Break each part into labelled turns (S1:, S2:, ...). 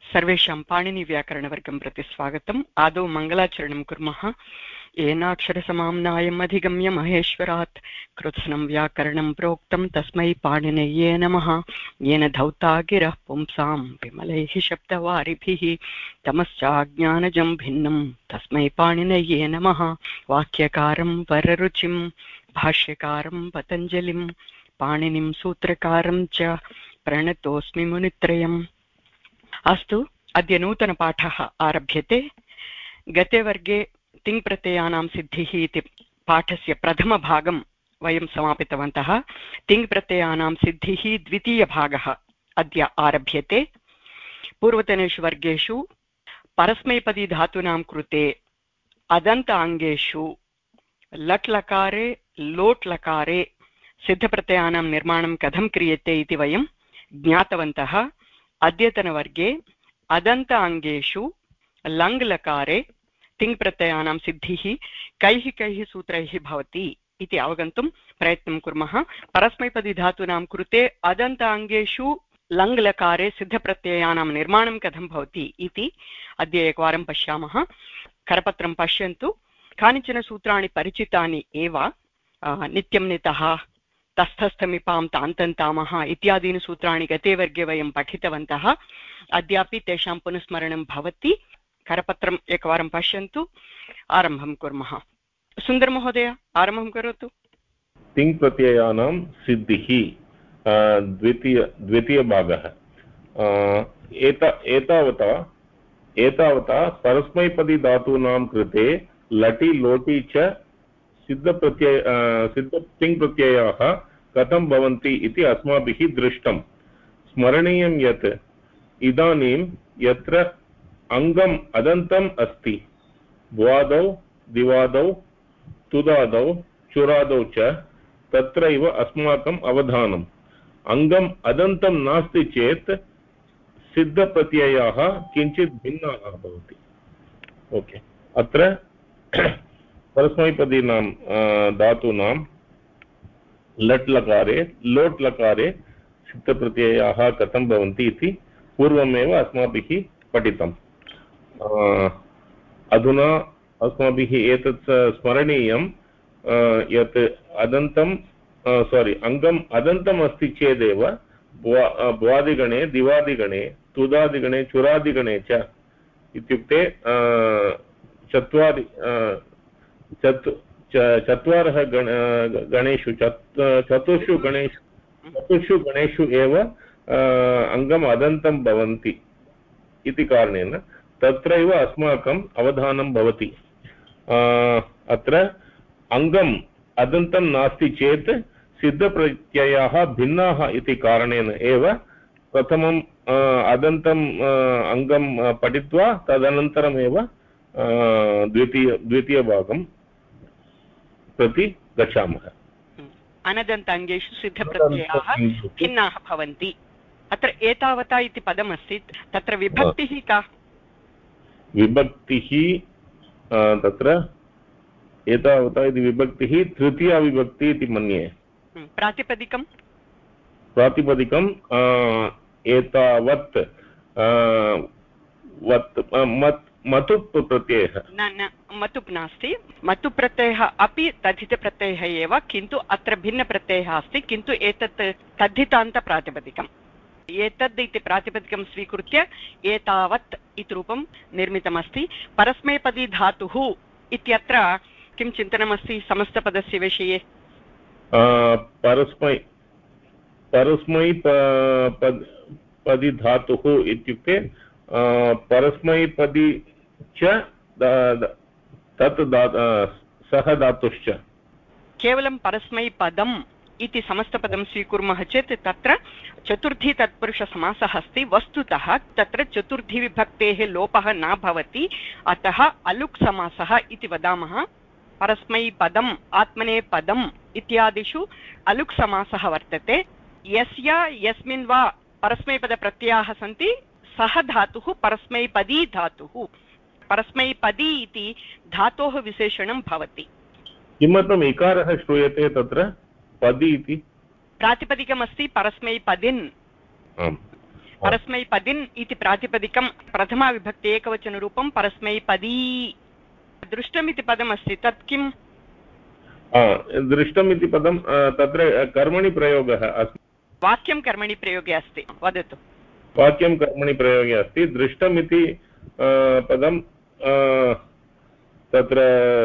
S1: सर्वेषां पाणिनिव्याकरणवर्गं प्रति स्वागतम्। आदौ मङ्गलाचरणं कुर्मः। येनाक्षरसमाम्नायम् अधिगम्य महेश्वरात् कृत्स्नं व्याकरणं प्रोक्तं तस्मै पाणिनये नमः। येन धौता गिरः पुंसां विमलैः शब्दवारिभिः तमश्चाज्ञानजं भिन्नं तस्मै पाणिनये नमः। वाक्यकारं वररुचिं भाष्यकारं पतञ्जलिं पाणिनिं सूत्रकारं च प्रणतोऽस्मि मुनित्रयम्। अस्तु, अद्य नूतनपाठः आरभ्यते। गते वर्गे तिङ्प्रत्ययानां सिद्धिः इति पाठस्य प्रथमभागं वयं समापितवन्तः। तिङ्प्रत्ययानां सिद्धिः द्वितीयभागः अद्य आरभ्यते। पूर्वतनेषु वर्गेषु परस्मैपदी धातूनां कृते अदन्त अङ्गेषु लट् लकारे लोट् लकारे सिद्धप्रत्ययानां निर्माणं कथं क्रियते इति वयं ज्ञातवन्तः। अद्यतनवर्गे अदन्त अङ्गेषु लङ् लकारे तिङ्प्रत्ययानां सिद्धिः कैः कैः सूत्रैः भवति इति अवगन्तुं प्रयत्नं कुर्मः। परस्मैपदी धातूनां कृते अदन्त अङ्गेषु लङ् लकारे सिद्धप्रत्ययानां निर्माणं कथं भवति इति अद्य एकवारं पश्यामः। करपत्रं पश्यन्तु। कानिचन सूत्राणि परिचितानि एव। नित्यं नितः, तस्थस्थमिपां तान्तन्तामः इत्यादीनि सूत्राणि गते वर्गे वयं पठितवन्तः। अद्यापि तेषां पुनस्मरणं भवति। करपत्रम् एकवारं पश्यन्तु। आरम्भं कुर्मः। सुन्दर महोदय, आरम्भं करोतु।
S2: तिङ् प्रत्ययानां सिद्धिः द्वितीयभागः। एतावता परस्मैपदी धातूनां कृते लटि लोटि च सिद्ध तिङ् प्रत्ययाः कथं भवन्ति इति अस्माभिः दृष्टं। स्मरणीयं यत् इदानीं यत्र अङ्गम् अदन्तम् अस्ति, भ्वादौ दिवादौ तुदादौ चुरादौ च तत्रैव अस्माकम् अवधानम्। अङ्गम् अदन्तं नास्ति चेत् सिद्धप्रत्ययाः किञ्चित् भिन्नाः भवन्ति। ओके, अत्र परस्मैपदीनां धातूनां लट् लकारे लोट् लकारे सिद्धप्रत्ययाः कथं भवन्ति इति पूर्वमेव अस्माभिः पठितम्। अधुना अस्माभिः एतत् स्मरणीयं यत् अङ्गम् अदन्तम् अस्ति चेदेव भ्वादिगणे दिवादिगणे तुदादिगणे चुरादिगणे च इत्युक्ते चत्वारः गणेषु चतुर्षु गणेषु एव अङ्गम् अदन्तं भवन्ति इति कारणेन तत्रैव अस्माकम् अवधानं भवति। अत्र अङ्गम् अदन्तं नास्ति चेत् सिद्धप्रत्ययाः भिन्नाः इति कारणेन एव प्रथमम् अदन्तम् अङ्गं पठित्वा तदनन्तरमेव द्वितीयभागं प्रति गच्छामः।
S1: अनदन्त अङ्गेषु सिद्धप्रत्ययाः भिन्नाः भवन्ति। अत्र एतावता इति पदमस्ति, तत्र विभक्तिः का?
S2: विभक्तिः तत्र एतावता इति विभक्तिः तृतीया विभक्ति इति मन्ये।
S1: प्रातिपदिकं
S2: एतावत् मतुप् प्रत्ययः
S1: न मतुप् नास्ति। मतुप् प्रत्ययः अपि तद्धितप्रत्ययः एव, किन्तु अत्र भिन्नप्रत्ययः अस्ति। किन्तु एतत् तद्धितान्तप्रातिपदिकम्। एतद् इति प्रातिपदिकं स्वीकृत्य एतावत् इति रूपं निर्मितमस्ति। परस्मैपदी धातुः इत्यत्र किं चिन्तनमस्ति समस्तपदस्य विषये?
S2: परस्मैपदी धातुः इत्युक्ते परस्मैपदी च तत् सः धातुश्च।
S1: केवलं परस्मैपदम् इति समस्तपदं स्वीकुर्मः चेत् तत्र चतुर्थी तत्पुरुषसमासः अस्ति। वस्तुतः तत्र चतुर्थी विभक्तेः लोपः न भवति, अतः अलुक् समासः इति वदामः। परस्मैपदम्, आत्मनेपदम् इत्यादिषु अलुक् समासः वर्तते। यस्य यस्मिन् वा परस्मैपदप्रत्ययाः सन्ति सः धातुः परस्मैपदी धातुः। परस्मैपदी इति धातोः विशेषणं भवति।
S2: किमर्थम् इकारः श्रूयते तत्र पदी इति?
S1: प्रातिपदिकमस्ति परस्मैपदिन्। परस्मैपदिन् इति प्रातिपदिकं प्रथमाविभक्ति एकवचनरूपं परस्मैपदी दृष्टमिति पदमस्ति तत् किम्?
S2: दृष्टम् इति पदं तत्र कर्मणि प्रयोगः अस्ति।
S1: वाक्यं कर्मणि प्रयोगे अस्ति, वदतु।
S2: वाक्यं कर्मणि प्रयोगे अस्ति। दृष्टम् इति पदं तत्र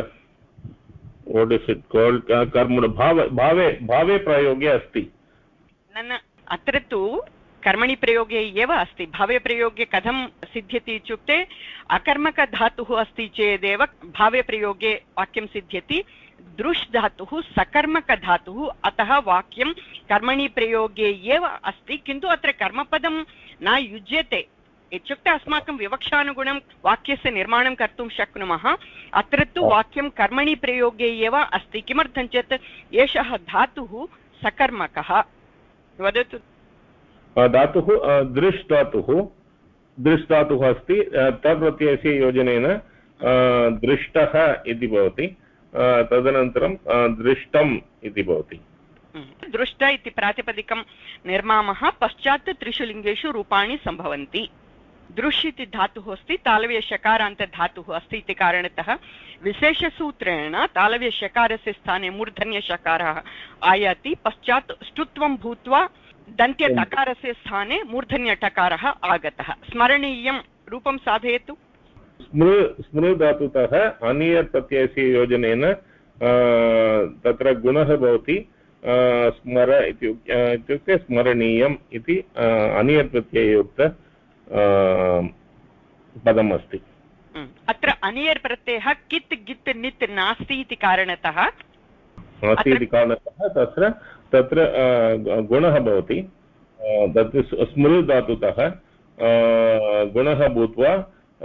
S2: कर्मणि भावे प्रयोगे अस्ति।
S1: न अत्र तु कर्मणि प्रयोगे एव अस्ति। भावे प्रयोगे कथं सिद्ध्यति इत्युक्ते अकर्मकधातुः अस्ति चेदेव भावे प्रयोगे वाक्यं सिद्ध्यति। दृश् धातुः सकर्मकधातुः, अतः वाक्यं कर्मणि प्रयोगे एव अस्ति, किन्तु अत्र कर्मपदं न युज्यते इत्युक्ते अस्माकं विवक्षानुगुणं वाक्यस्य निर्माणं कर्तुं शक्नुमः। अत्र तु वाक्यं कर्मणि प्रयोगे एव अस्ति। किमर्थं चेत् एषः धातुः सकर्मकः। वदतु।
S2: धातुः दृश् धातुः अस्ति। तप्रत्ययस्य योजनेन दृष्टः इति भवति। तदनन्तरं दृष्टम् इति भवति।
S1: दृष्ट इति प्रातिपदिकं निर्मामः, पश्चात् त्रिषु लिङ्गेषु रूपाणि सम्भवन्ति। दृश् इति धातुः अस्ति, तालव्यषकारान्तधातुः अस्ति इति कारणतः विशेषसूत्रेण तालव्यषकारस्य स्थाने मूर्धन्यषकारः आयाति, पश्चात् ष्टुत्वं भूत्वा दन्त्यटकारस्य स्थाने मूर्धन्यटकारः आगतः। स्मरणीयं रूपं साधयतु।
S2: स्मृ धातुतः अनियर् प्रत्ययस्य योजनेन तत्र गुणः भवति स्मर इत्युक्ते स्मरणीयम् इति अनियर् प्रत्यययुक्त पदम् अस्ति।
S1: अत्र अनियर् प्रत्ययः कित् गित् नित् नास्ति इति कारणतः
S2: तत्र गुणः भवति। तत् स्मृ धातुतः गुणः भूत्वा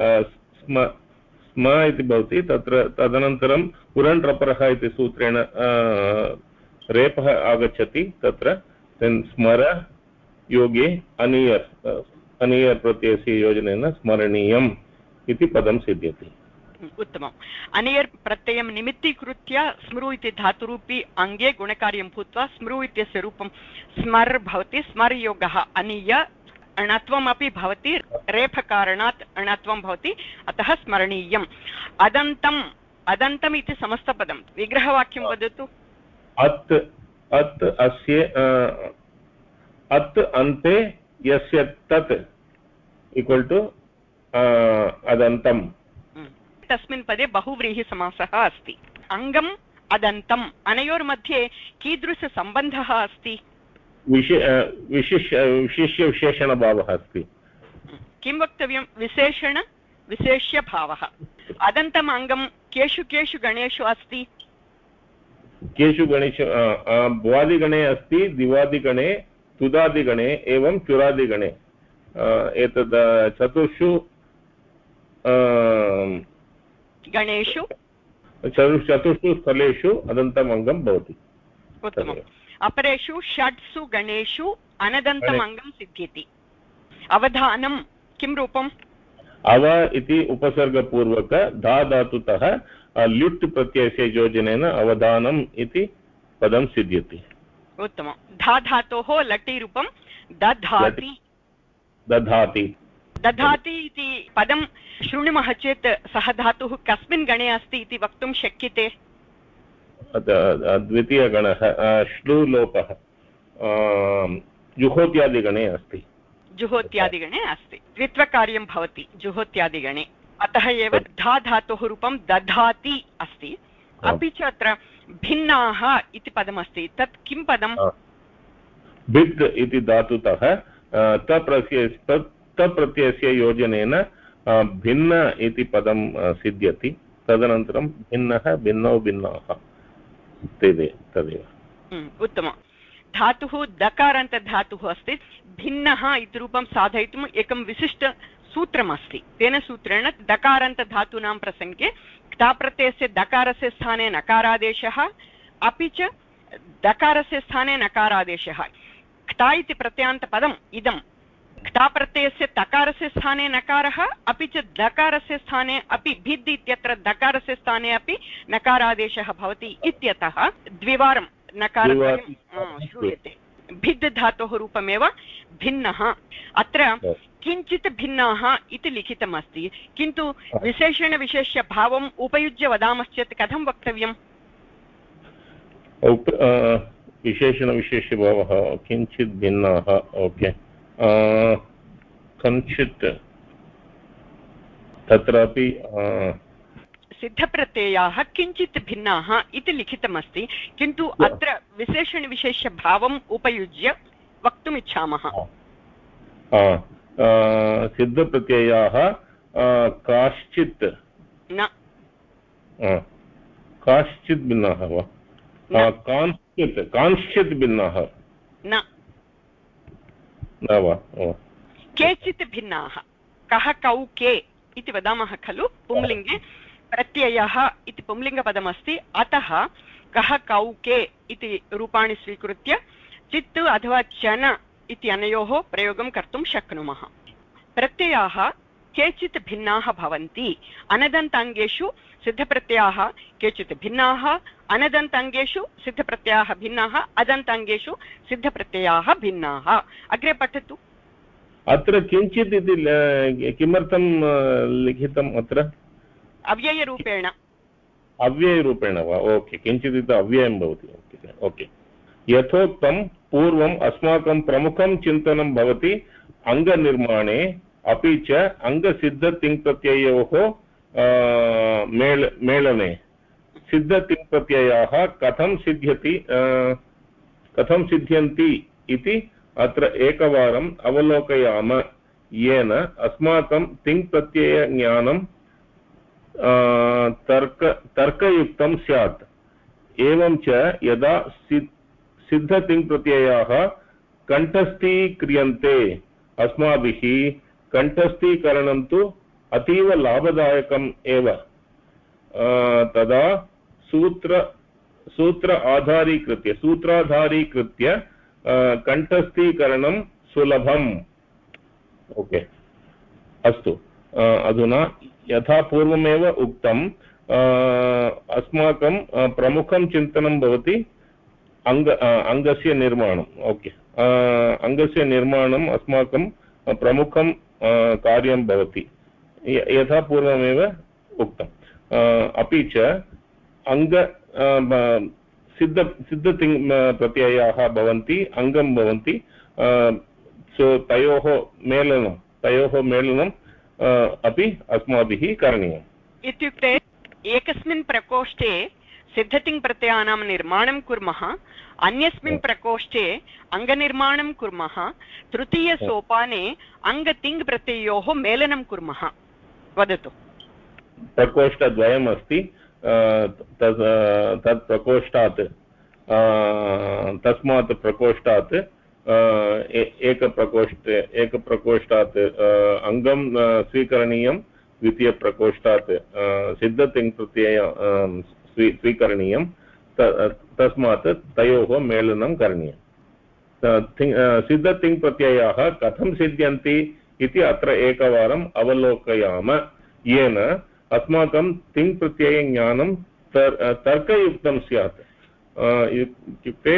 S2: स्म इति भवति। तत्र तदनन्तरं पुरण्ड्रपरः इति सूत्रेण रेपः आगच्छति। तत्र स्मर योगे अनियर् प्रत्ययस्य योजनेन स्मरणीयम् इति पदं सिद्ध्यति।
S1: उत्तमम्। अनियर् प्रत्ययं निमित्तीकृत्य स्मृ इति धातुरूपी अङ्गे गुणकार्यं भूत्वा स्मृ इत्यस्य रूपं स्मर् भवति। स्मर् योगः अनीय अणत्वमपि भवति, रेफकारणात् अणत्वं भवति, अतः स्मरणीयम्। अदन्तम् इति समस्तपदं। विग्रहवाक्यं वदतु।
S2: अत् अन्ते यस्य तत् इक्वल् टु अदन्तम्।
S1: तस्मिन् पदे बहुव्रीहिसमासः अस्ति। अङ्गम् अदन्तम्, अनयोर्मध्ये कीदृशसम्बन्धः अस्ति?
S2: विशिष्य विशेषणभावः अस्ति।
S1: किं वक्तव्यं? विशेष्यभावः। अदन्तम् अङ्गं केषु केषु गणेषु अस्ति?
S2: केषु गणेषु? भ्वादिगणे अस्ति, दिवादिगणे, तुदादिगणे एवं चुरादिगणे। एतद् चतुर्षु
S1: गणेषु
S2: चतुर्षु स्थलेषु अदन्तम् अङ्गं भवति।
S1: उत्तमम्। अपरेषु षट्सु गणेषु अनदन्तम् अङ्गं सिद्ध्यति। अवधानं किं रूपम्?
S2: अव इति उपसर्गपूर्वक धा धातुतः ल्युट् प्रत्ययस्य योजनेन अवधानम् इति पदं सिद्ध्यति।
S1: उत्तमम्। धा धातोः लटि रूपं दधाति। दधाति इति पदं शृणुमः चेत् सः धातुः कस्मिन् गणे अस्ति इति वक्तुं शक्यते?
S2: द्वितीयगणः श्लूलोपः जुहोत्यादिगणे अस्ति।
S1: जुहोत्यादिगणे अस्ति, द्वित्वकार्यं भवति जुहोत्यादिगणे, अतः एव धा धातोः रूपं दधाति अस्ति। अपि च अत्र भिन्नाः इति पदमस्ति, तत् किं पदं?
S2: भिद् इति धातुतः तप्रत्ययस्य योजनेन भिन्न इति पदं सिद्ध्यति। तदनन्तरं भिन्नः भिन्नौ भिन्नाः तदेव।
S1: उत्तमम्। धातुः दकारान्तधातुः अस्ति। भिन्नः इति रूपं साधयितुम् एकं विशिष्टसूत्रमस्ति। तेन सूत्रेण दकारान्तधातूनां प्रसङ्गे क्ताप्रत्ययस्य दकारस्य स्थाने नकारादेशः, अपि च दकारस्य स्थाने नकारादेशः। क्ता इति प्रत्ययान्तपदम् इदं क्ताप्रत्ययस्य तकारस्य स्थाने नकारः, अपि च दकारस्य स्थाने अपि भिद् इत्यत्र दकारस्य स्थाने अपि नकारादेशः भवति इत्यतः द्विवारं नकारद्वयं श्रूयते। भिद् धातोः रूपमेव भिन्नः। अत्र किञ्चित् भिन्नाः इति लिखितमस्ति, किन्तु विशेषणविशेष्यभावम् उपयुज्य वदामश्चेत् कथं वक्तव्यम्?
S2: विशेषणविशेष्यभावः किञ्चित् भिन्नाः, ओके, कञ्चित् तत्रापि
S1: सिद्धप्रत्ययाः किञ्चित् भिन्नाः इति लिखितमस्ति, किन्तु अत्र विशेषणविशेष्यभावम् उपयुज्य वक्तुम् इच्छामः।
S2: सिद्धप्रत्ययाः काश्चित्
S1: न
S2: काश्चित् भिन्नाः वा? कांश्चित् भिन्नाः
S1: न
S2: वा?
S1: केचित् भिन्नाः। कः कौ के इति वदामः खलु, पुंलिङ्गे प्रत्ययः इति पुंलिङ्गपदमस्ति, अतः कः कौ के इति रूपाणि स्वीकृत्य चित् अथवा चन इति अनयोः प्रयोगं कर्तुं शक्नुमः। प्रत्ययाः केचित् भिन्नाः भवन्ति। अनदन्ताङ्गेषु सिद्धप्रत्ययाः केचित् भिन्नाः, अनदन्ताङ्गेषु सिद्धप्रत्ययाः भिन्नाः, अदन्ताङ्गेषु सिद्धप्रत्ययाः भिन्नाः। अग्रे पठतु।
S2: अत्र किञ्चित् इति किमर्थं लिखितम्? अत्र
S1: अव्ययरूपेण।
S2: अव्ययरूपेण वा? ओके, किञ्चित् इति अव्ययं भवति। ओके, यथोक्तं पूर्वम् अस्माकं प्रमुखं चिन्तनं भवति अङ्गनिर्माणे, अपि च अङ्गसिद्धतिङ्प्रत्ययोः मेलने। सिद्धतिङ्प्रत्ययाः कथं सिद्ध्यन्ति इति अत्र एकवारम् अवलोकयाम, येन अस्माकं तिङ्प्रत्ययज्ञानं तर्कयुक्तं स्यात्। एवं च यदा सिद्धतिङ्प्रत्ययाः कण्ठस्थीक्रियन्ते अस्माभिः, कण्ठस्थीकरणं तु अतीव लाभदायकम् एव। तदा सूत्राधारीकृत्य कण्ठस्थीकरणं सुलभम्। ओके, अस्तु। अधुना यथा पूर्वमेव उक्तम्, अस्माकं प्रमुखं चिन्तनं भवति अङ्गस्य निर्माणम्। ओके, अङ्गस्य निर्माणम् अस्माकं प्रमुखं कार्यं भवति, यथा पूर्वमेव उक्तम्। अपि च सिद्धतिङ् प्रत्ययाः भवन्ति, अङ्गं भवन्ति, तयोः मेलनम् अपि अस्माभिः करणीयम्।
S1: इत्युक्ते एकस्मिन् प्रकोष्ठे सिद्धतिङ्प्रत्ययानां निर्माणं कुर्मः, अन्यस्मिन् प्रकोष्ठे अङ्गनिर्माणं कुर्मः, तृतीयसोपाने अङ्गतिङ्प्रत्ययोः मेलनं कुर्मः। वदतु।
S2: प्रकोष्ठद्वयम् अस्ति, तत् प्रकोष्ठात् तस्मात् प्रकोष्ठात् एकप्रकोष्ठात् अङ्गं स्वीकरणीयं, द्वितीयप्रकोष्ठात् सिद्धतिङ्प्रत्यय स्वीकरणीयं, तस्मात् तयोः मेलनं करणीयं। सिद्धतिङ्प्रत्ययाः कथं सिद्ध्यन्ति इति अत्र एकवारम् अवलोकयाम, येन अस्माकं तिङ्प्रत्ययज्ञानं तर्कयुक्तं स्यात्। इत्युक्ते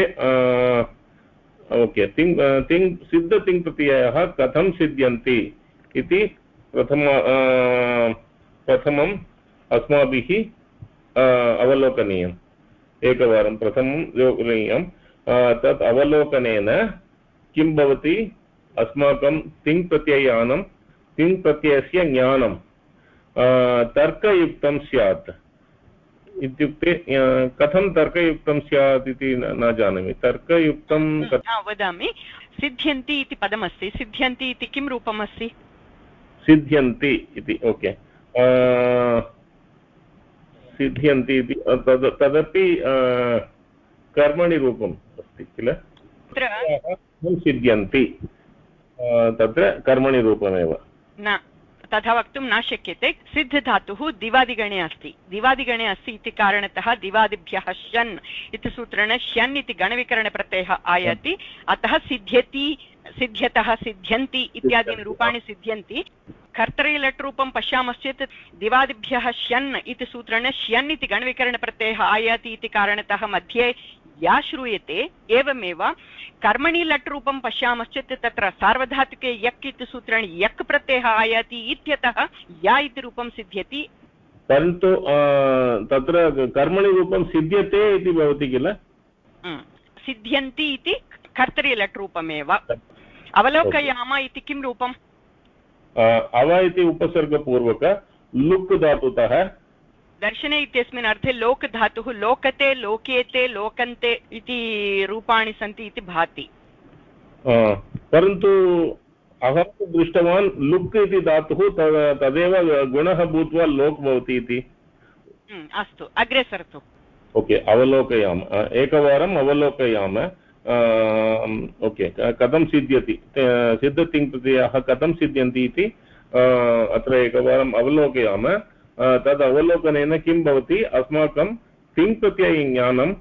S2: ओके, सिद्धतिङ्प्रत्ययाः कथं सिद्ध्यन्ति इति प्रथमम् अस्माभिः अवलोकनीयम्। एकवारं प्रथमं लोकनीयं। तत् अवलोकनेन किं भवति? अस्माकं तिङ्प्रत्ययस्य ज्ञानं तर्कयुक्तं स्यात्। इत्युक्ते कथं तर्कयुक्तं स्यात् इति न जानामि। तर्कयुक्तं
S1: वदामि। सिद्ध्यन्ति इति पदमस्ति, सिद्ध्यन्ति इति किं रूपमस्ति?
S2: सिद्ध्यन्ति इति, ओके, सिद्ध्यन्ति इति तदपि कर्मणि रूपम् अस्ति किल? सिद्ध्यन्ति तत्र कर्मणि रूपमेव
S1: न, तथा वक्तुं न शक्यते। सिद्धधातुः दिवादिगणे अस्ति। दिवादिगणे अस्ति इति कारणतः दिवादिभ्यः शन् इति सूत्रेण शन् इति गणविकरणप्रत्ययः आयाति, अतः सिद्ध्यति, सिद्ध्यतः, सिद्ध्यन्ति इत्यादीनि रूपाणि सिद्ध्यन्ति। कर्तरीलट् रूपं पश्यामश्चेत् दिवादिभ्यः शन् इति सूत्रेण श्यन् इति गणविकरणप्रत्ययः आयाति इति कारणतः मध्ये या श्रूयते एवमेव कर्मणि लट् रूपं पश्यामश्चेत् तत्र सार्वधातुके यक् इति सूत्रेण यक् प्रत्ययः आयाति इत्यतः या इति रूपं सिद्ध्यति।
S2: परन्तु तत्र कर्मणि रूपं सिद्ध्यते इति भवति किल?
S1: सिद्ध्यन्ति इति कर्तरि लट् रूपमेव। अवलोकयाम इति किं रूपम्?
S2: अव इति उपसर्गपूर्वक लुक् धातुतः
S1: दर्शने इत्यस्मिन् अर्थे लोक् धातुः लोकते लोक्येते लोकन्ते इति रूपाणि सन्ति इति भाति।
S2: परन्तु अहं दृष्टवान् लुक् इति धातुः तदेव गुणः भूत्वा लोक् भवति इति।
S1: अस्तु अग्रे सरतु।
S2: ओके, अवलोकयाम, एकवारम् अवलोकयाम। ओके, कथं सिद्ध्यति, सिद्धतिङ्प्रत्ययाः कथं सिद्ध्यन्ति इति अत्र एकवारम् अवलोकयाम। तद् अवलोकनेन किं भवति, अस्माकं तिङ्प्रत्ययज्ञानं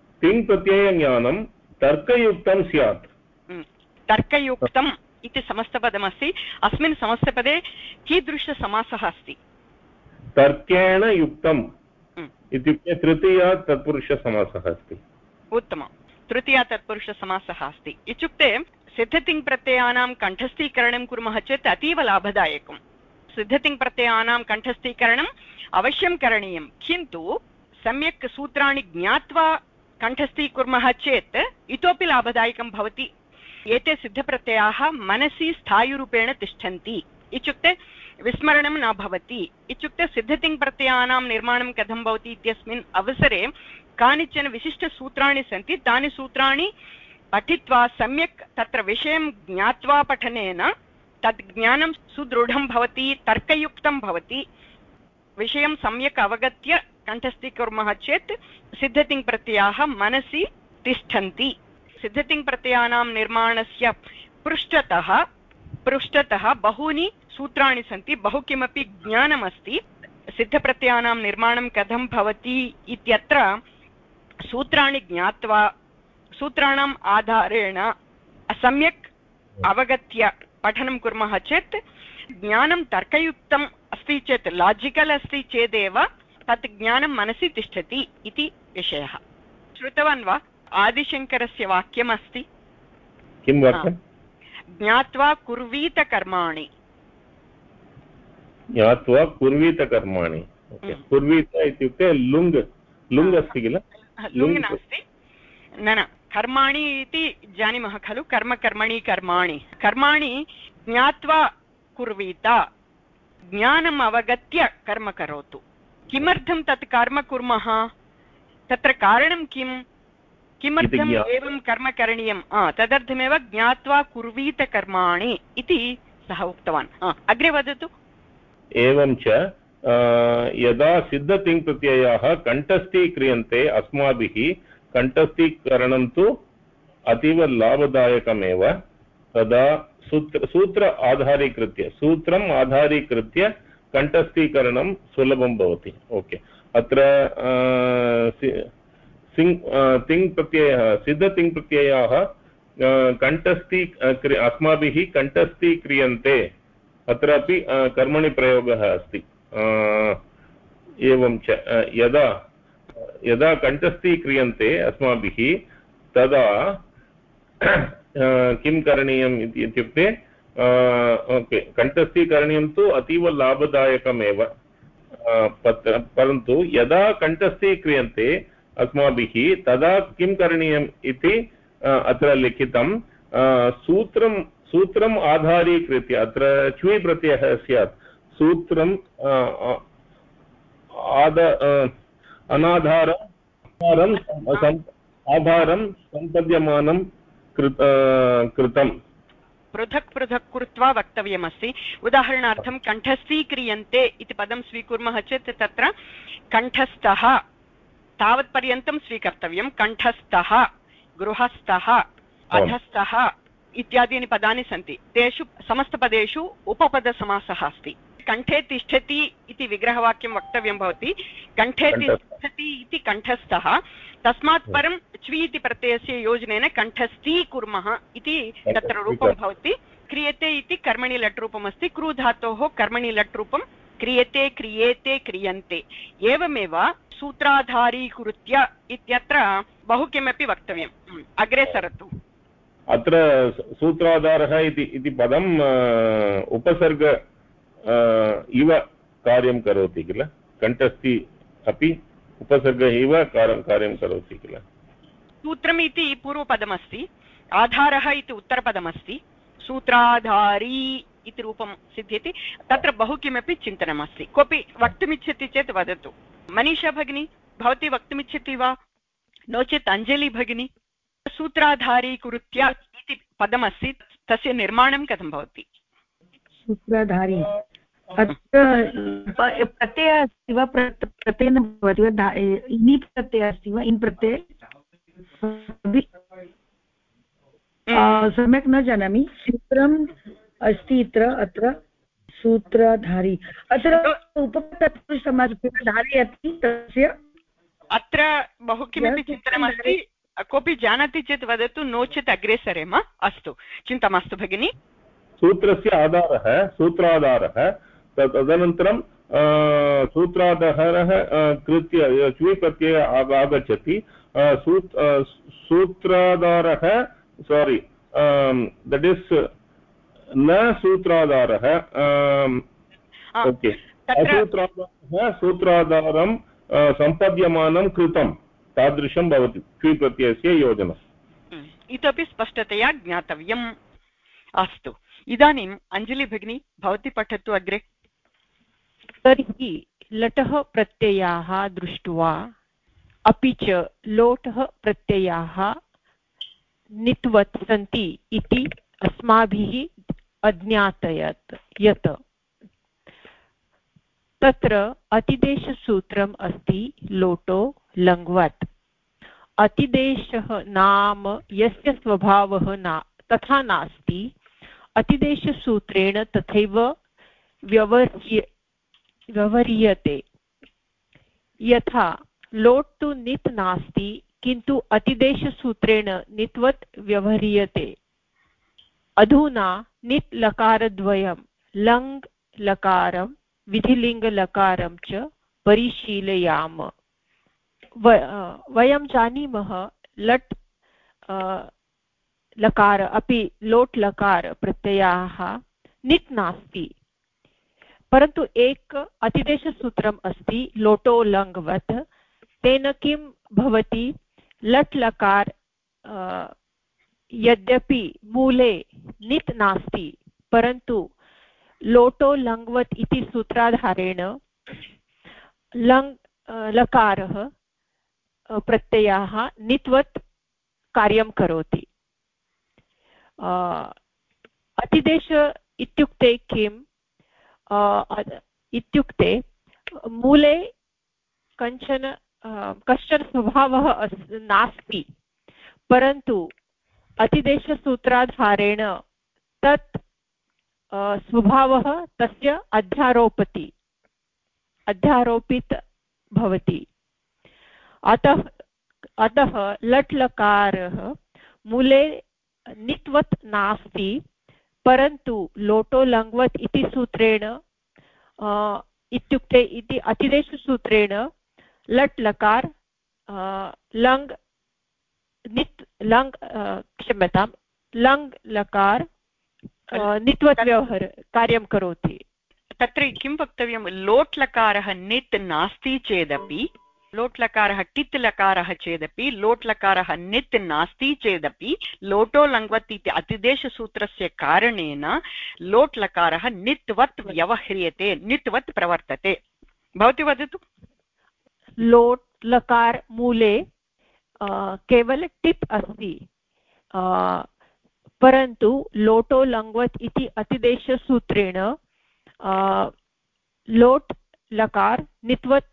S2: तर्कयुक्तं स्यात्।
S1: तर्कयुक्तम् इति समस्तपदमस्ति। अस्मिन् समस्तपदे कीदृशसमासः अस्ति?
S2: तर्केण युक्तम् इत्युक्ते तृतीया तत्पुरुषसमासः अस्ति।
S1: उत्तमं, तृतीया तत्पुरुषसमासः अस्ति इत्युक्ते सिद्धतिङ्प्रत्ययानां कण्ठस्थीकरणं कुर्मः चेत् अतीव लाभदायकं। सिद्धतिङ्प्रत्ययानां कण्ठस्थीकरणम् अवश्यं करणीयं, किन्तु सम्यक् सूत्राणि ज्ञात्वा कण्ठस्थीकुर्मः चेत् इतोपि लाभदायकं भवति। एते सिद्धप्रत्ययाः मनसि स्थायुरूपेण तिष्ठन्ति, इत्युक्ते विस्मरणं न भवति। इत्युक्ते सिद्धतिङ्प्रत्ययानां निर्माणं कथं भवति इत्यस्मिन् अवसरे कानिचन विशिष्टसूत्राणि सन्ति। तानि सूत्राणि पठित्वा सम्यक् तत्र विषयं ज्ञात्वा पठनेन तद् ज्ञानं सुदृढं भवति, तर्कयुक्तं भवति। विषयं सम्यक् अवगत्य कण्ठस्थीकुर्मः चेत् सिद्धतिङ्प्रत्ययाः मनसि तिष्ठन्ति। सिद्धतिङ्प्रत्ययानां निर्माणस्य पृष्ठतः बहूनि सूत्राणि सन्ति, बहु किमपि ज्ञानमस्ति। सिद्धप्रत्ययानां निर्माणं कथं भवति इत्यत्र सूत्राणि ज्ञात्वा सूत्राणाम् आधारेण सम्यक् अवगत्य पठनं कुर्मः चेत् ज्ञानं तर्कयुक्तम् अस्ति चेत्, लाजिकल् अस्ति चेदेव तत् ज्ञानं मनसि तिष्ठति इति विषयः। श्रुतवान् वा? आदिशङ्करस्य वाक्यमस्ति,
S2: किं वाक्यं?
S1: ज्ञात्वा कुर्वीत कर्माणि।
S2: ज्ञात्वा कुर्वीत कर्माणि। कुर्वीत इत्युक्ते लुङ् अस्ति किल?
S1: लुङ् नास्ति, न कर्माणि इति जानीमः खलु। कर्मणि कर्माणि ज्ञात्वा कुर्वीत, ज्ञानम् अवगत्य कर्म करोतु। किमर्थं तत् कर्म कुर्मः, तत्र कारणं किमर्थम् एवं कर्म करणीयं, तदर्थमेव ज्ञात्वा कुर्वीत कर्माणि इति सः उक्तवान्। अग्रे वदतु।
S2: एवं च यदा सिद्धतिङ्प्रत्ययाः कण्ठस्थीक्रियन्ते अस्माभिः, कण्ठस्थीकरणं तु अतीव लाभदायकमेव। तदा सूत्रम् आधारीकृत्य कण्ठस्थीकरणं सुलभं भवति। ओके, अत्र सिद्धतिङ्प्रत्ययाः अस्माभिः कण्ठस्थीक्रियन्ते, अत्रापि कर्मणि प्रयोगः अस्ति। एवं च यदा कण्ठस्थीक्रियन्ते अस्माभिः, तदा किं करणीयम् इत्युक्ते, ओके, कण्ठस्थीकरणीयं तु अतीव लाभदायकमेव। परन्तु यदा कण्ठस्थीक्रियन्ते अस्माभिः, तदा किं करणीयम् इति अत्र लिखितं। सूत्रम् आधारीकृत्य, अत्र च्वी प्रत्ययः स्यात्। सूत्रम् आधारं सम्पद्यमानं कृतम्।
S1: पृथक् कृत्वा वक्तव्यमस्ति। उदाहरणार्थं कण्ठस्थीक्रियन्ते इति पदं स्वीकुर्मः चेत् तत्र कण्ठस्थः तावत्पर्यन्तं स्वीकर्तव्यं। कण्ठस्थः, गृहस्थः, अधस्थः इत्यादीनि पदानि सन्ति। तेषु समस्तपदेषु उपपदसमासः अस्ति। कण्ठे तिष्ठति इति विग्रहवाक्यं वक्तव्यं भवति। कण्ठे तिष्ठति इति कण्ठस्थः, तस्मात् परं च्वी इति प्रत्ययस्य योजनेन कण्ठस्थी कुर्मः इति तत्र रूपं भवति। क्रियते इति कर्मणि लट् रूपमस्ति। क्रू धातोः कर्मणि लट् रूपं क्रियते क्रियेते क्रियन्ते एवमेव सूत्राधारीकृत्य इत्यत्र बहु किमपि वक्तव्यम् अग्रे सरतु
S2: अत्र सूत्राधारः इति पदम् उपसर्ग इव कार्यं करोति किल कण्ठस्थि अपि उपसर्ग इव कार्यं करोति किल
S1: सूत्रम् इति पूर्वपदमस्ति आधारः इति उत्तरपदमस्ति सूत्राधारी इति रूपं सिद्ध्यति तत्र बहु किमपि चिन्तनमस्ति कोऽपि वक्तुमिच्छति चेत् वदतु मनीषा भगिनी भवती वक्तुमिच्छति वा नो चेत् अञ्जलि भगिनी सूत्राधारीकृत्य इति पदमस्ति तस्य निर्माणं कथं भवति
S3: सूत्राधारी अत्र प्रत्ययः अस्ति वा प्रत्ययेन भवति वा इनि प्रत्ययः अस्ति वा इन् प्रत्यये सम्यक् न जानामि सूत्रम् अस्ति अत्र सूत्रधारी अत्र उपपदधारी अस्ति तस्य
S1: अत्र बहु किमपि चिन्तनमस्ति कोऽपि जानाति चेत् वदतु नो चेत् अग्रे सरेम अस्तु चिन्ता मास्तु भगिनि
S2: सूत्रस्य आधारः सूत्राधारः तदनन्तरं सूत्राधारः कृत्य च्वी प्रत्ययः आगच्छति सूत्राधारः सारी दट् इस् न सूत्राधारः ओके असूत्राधारः सूत्राधारं सम्पद्यमानं कृतं तादृशं भवति क्वी प्रत्ययस्य योजनम्
S1: इतोपि स्पष्टतया ज्ञातव्यम् अस्तु इदानीम् अञ्जलि भगिनी भवती पठतु अग्रे
S4: तर्हि लटः प्रत्ययाः दृष्ट्वा अपि च लोटः प्रत्ययाः नित्वत् सन्ति इति अस्माभिः अज्ञातयत् यत् तत्र अतिदेशसूत्रम् अस्ति लोटो लङ्वत् अतिदेशः नाम यस्य स्वभावः तथा नास्ति अतिदेशसूत्रेण तथैव व्यवह्रियते यथा लोट् तु नित् नास्ति किन्तु अतिदेशसूत्रेण नित्वत् व्यवह्रियते अधुना नित् लकारद्वयं लङ् लकारं विधिलिङ्गलकारं च परिशीलयाम वयं जानीमः लट् लकार अपि लोट् लकार प्रत्ययाः नित् नास्ति परन्तु एक अतिदेशसूत्रम् अस्ति लोटो लङ्वत् तेन किं भवति लट् लकार यद्यपि मूले नित् नास्ति परन्तु लोटो लङ्वत् इति सूत्राधारेण लङ् लकारः प्रत्ययः नित्वत् कार्यं करोति अतिदेश इत्युक्ते किम् इत्युक्ते मूले कश्चन स्वभावः नास्ति परन्तु अतिदेशसूत्राधारेण तत् स्वभावः तस्य अध्यारोपित भवति अतः लट् लकारः मूले नित्वत् नास्ति परन्तु लोटो लङ्वत् इति सूत्रेण इत्युक्ते इति अतिदेशसूत्रेण लट् लकार लङ् नित् लङ् क्षम्यतां लङ् लकार नित्वत् व्यवहार कार्यं करोति
S1: तत्र किं वक्तव्यं लोट् लकारः नित् नास्ति चेदपि लोट् लकारः टित् लकारः चेदपि लोट् लकारः नित् नास्ति चेदपि लोटो लङ्वत् इति अतिदेशसूत्रस्य कारणेन लोट् लकारः नित्वत् व्यवह्रियते नित्वत् प्रवर्तते भवती वदतु
S4: लोट् लकार मूले केवल टित् अस्ति परन्तु लोटो लङ्वत् इति अतिदेशसूत्रेण लोट् लकार नित्वत्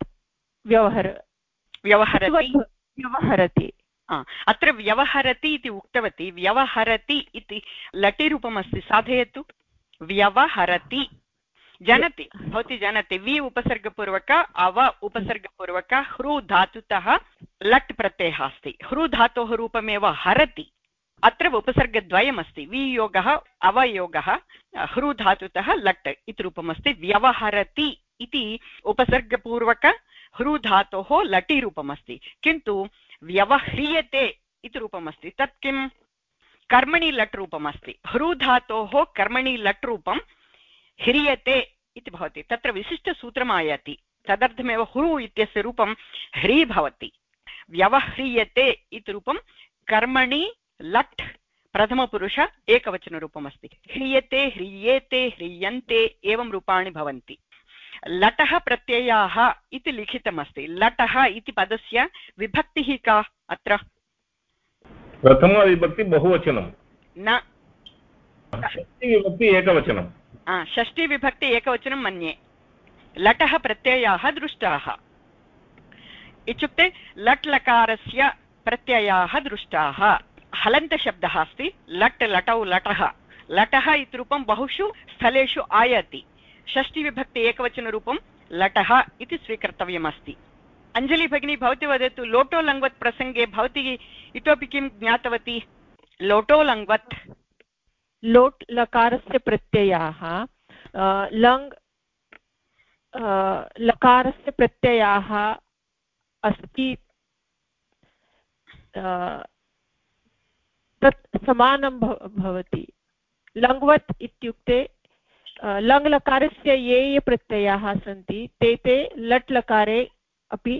S4: व्यवहरति
S1: अत्र व्यवहरति इति उक्तवती व्यवहरति इति लटिरूपमस्ति साधयतु व्यवहरति जानाति भवती जानाति वि उपसर्गपूर्वक अव उपसर्गपूर्वक ह्रू धातुतः लट् प्रत्ययः अस्ति ह्रू धातोः रूपमेव हरति अत्र उपसर्गद्वयमस्ति वियोगः अवयोगः ह्रू धातुतः लट् इति रूपमस्ति व्यवहरति इति उपसर्गपूर्वक ह्रूधातोः लटि रूपमस्ति, किन्तु व्यवह्रियते इति रूपमस्ति। तत् किं? कर्मणि लट् रूपमस्ति। ह्रूधातोः कर्मणि लट् रूपं ह्रियते इति भवति। तत्र विशिष्टसूत्रम् आयाति, तदर्थमेव ह्रू इत्यस्य रूपं ह्री भवति। व्यवह्रियते इति रूपं कर्मणि लट् प्रथमपुरुष एकवचनरूपमस्ति। ह्रियते, ह्रियेते, ह्रियन्ते एवं रूपाणि भवन्ति। लटः प्रत्ययाः इति लिखितमस्ति। लटः इति पदस्य विभक्तिः का? अत्र
S2: प्रथमविभक्ति बहुवचनं
S1: न,
S2: षष्टिविभक्ति एकवचनं।
S1: षष्टिविभक्ति एकवचनं मन्ये। लटः प्रत्ययाः दृष्टाः इत्युक्ते लट् लकारस्य प्रत्ययाः दृष्टाः। हलन्तशब्दः अस्ति लट् लटौ लटः। लटः इति रूपं बहुषु स्थलेषु आयाति। षष्टिविभक्ति एकवचनरूपं लटः इति स्वीकर्तव्यमस्ति। अञ्जलि भगिनी, भवती वदतु, लोटो लङ्वत् प्रसङ्गे भवती इतोपि किं ज्ञातवती? लोटो लङ्वत्
S4: लोट् लकारस्य प्रत्ययाः लङ् लकारस्य प्रत्ययाः अस्ति, तत् समानं भवति। लङ्वत् इत्युक्ते लङ् लकारस्य ये प्रत्ययाः सन्ति ते लट् लकारे अपि।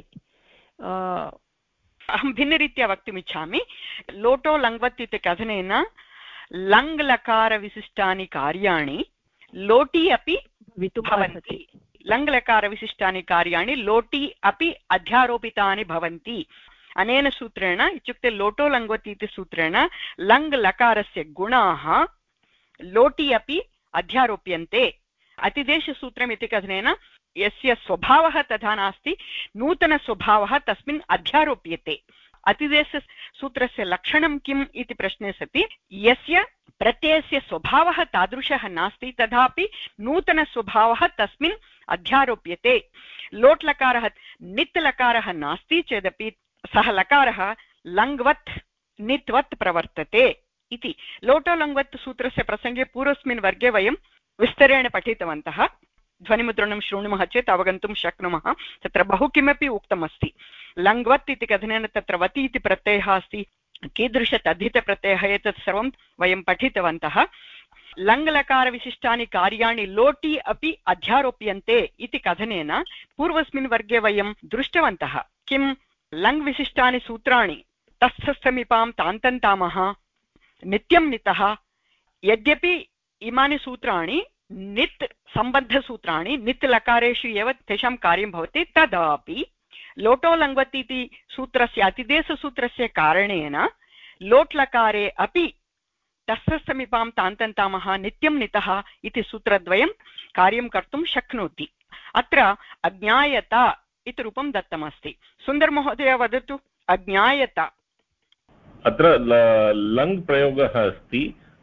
S1: अहं भिन्नरीत्या वक्तुमिच्छामि। लोटो लङ्वत् इति कथनेन लङ् लकारविशिष्टानि कार्याणि लोटि अपि भवन्ति। लङ् लकारविशिष्टानि कार्याणि लोटि अपि अध्यारोपितानि भवन्ति। अनेन सूत्रेण इत्युक्ते लोटो लङ्वत् इति सूत्रेण लङ् लकारस्य गुणाः लोटि अपि अध्यारोप्यन्ते। अतिदेशसूत्रम् इति कथनेन यस्य स्वभावः तथा नास्ति, नूतनस्वभावः तस्मिन् अध्यारोप्यते। अतिदेशसूत्रस्य लक्षणं किम् इति प्रश्ने सति यस्य प्रत्ययस्य स्वभावः तादृशः नास्ति तथापि नूतनस्वभावः तस्मिन् अध्यारोप्यते। लोट् लकारः नित् लकारः नास्ति चेदपि सः लकारः लङ्वत् नित्वत् प्रवर्तते इति। लोटो लङ्वत् सूत्रस्य प्रसङ्गे पूर्वस्मिन् वर्गे वयं विस्तरेण पठितवन्तः। ध्वनिमुद्रणं शृणुमः चेत् अवगन्तुं शक्नुमः। तत्र बहु किमपि उक्तमस्ति। लङ्वत् इति कथनेन तत्र वति इति प्रत्ययः अस्ति, कीदृश तद्धितप्रत्ययः, एतत् सर्वं वयं पठितवन्तः। लङ् लकारविशिष्टानि कार्याणि लोटि अपि अध्यारोप्यन्ते इति कथनेन पूर्वस्मिन् वर्गे वयं दृष्टवन्तः। किं? लङ् विशिष्टानि सूत्राणि तत्समीपां तान्तन्तामः, नित्यं नितः। यद्यपि इमानि सूत्राणि नित् सम्बद्धसूत्राणि, नित् लकारेषु एव तेषां कार्यं भवति, तदापि लोटो लङ्वत् इति सूत्रस्य अतिदेशसूत्रस्य कारणेन लोट् लकारे अपि तस्य समीपां तान्तन्तामः, नित्यं नितः इति सूत्रद्वयं कार्यं कर्तुं शक्नोति। अत्र अज्ञायता इति रूपं दत्तमस्ति। सुन्दर महोदय वदतु, अज्ञायता।
S2: अत्र लङ् प्रयोगः अस्ति।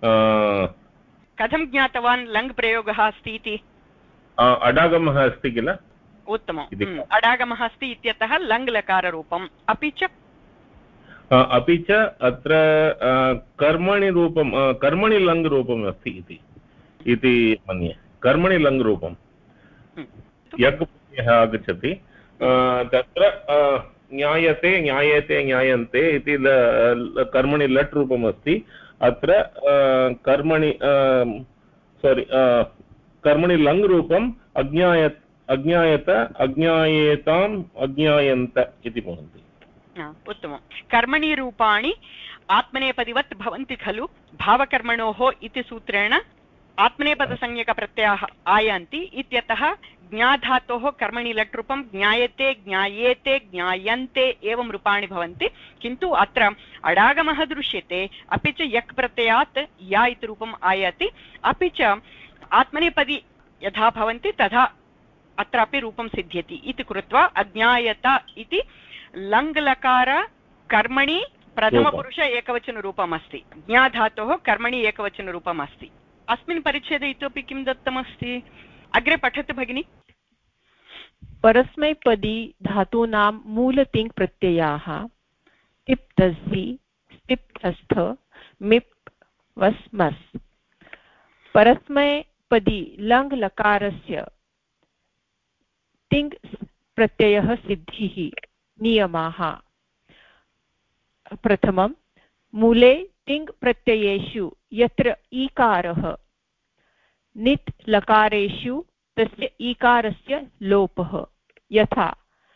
S1: कथं ज्ञातवान् लङ् प्रयोगः अस्ति इति?
S2: अडागमः अस्ति किल?
S1: उत्तमम्। अडागमः अस्ति इत्यतः लङ् लकाररूपम्। अपि च
S2: अत्र कर्मणि रूपं, कर्मणि लङ् रूपम् अस्ति इति मन्ये। कर्मणि लङ् रूपं यक् प्रत्ययः आगच्छति तत्र ज्ञायते, ज्ञायते, ज्ञायन्ते इति कर्मणि लट् रूपम् अस्ति। अत्र कर्मणि लङ् रूपम् अज्ञायत, अज्ञायेताम्, अज्ञायन्त इति भवन्ति।
S1: उत्तमं। कर्मणि रूपाणि आत्मनेपदिवत् भवन्ति खलु। भावकर्मणोः इति सूत्रेण आत्मनेपदसंज्ञकप्रत्ययाः आयान्ति इत्यतः ज्ञाधातोः कर्मणि लट् रूपं ज्ञायते, ज्ञायेते, ज्ञायन्ते एवं रूपाणि भवन्ति। किन्तु अत्र अडागमः दृश्यते, अपि च यक् प्रत्ययात् या इति रूपम् आयाति, अपि च आत्मनेपदी यथा भवन्ति तथा अत्रापि रूपं सिद्ध्यति इति कृत्वा अज्ञायत इति लङ् लकार कर्मणि प्रथमपुरुष एकवचनरूपम् अस्ति। ज्ञाधातोः कर्मणि एकवचनरूपम् अस्ति। अस्मिन् परिच्छेदे इतोपि किं दत्तमस्ति? अग्रे पठतु भगिनि।
S4: परस्मैपदी धातूनां मूलतिङ् प्रत्ययाः तिप् तस्सि स्तिप् तस्थ मिप् वस् मस्। परस्मैपदी लङ् लकारस्य तिङ् प्रत्ययः सिद्धिः नियमाः प्रथमं मूले तिङ् प्रत्ययेषु यत्र ईकारः नित् लकारेषु तस्य ईकारस्य लोपः यथा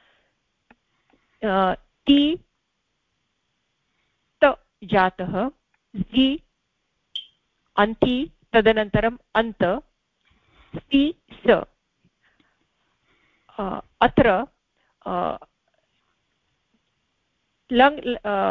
S4: ति त जातः झि अन्ति तदनन्तरम् अन्त सि स अत्र लङ्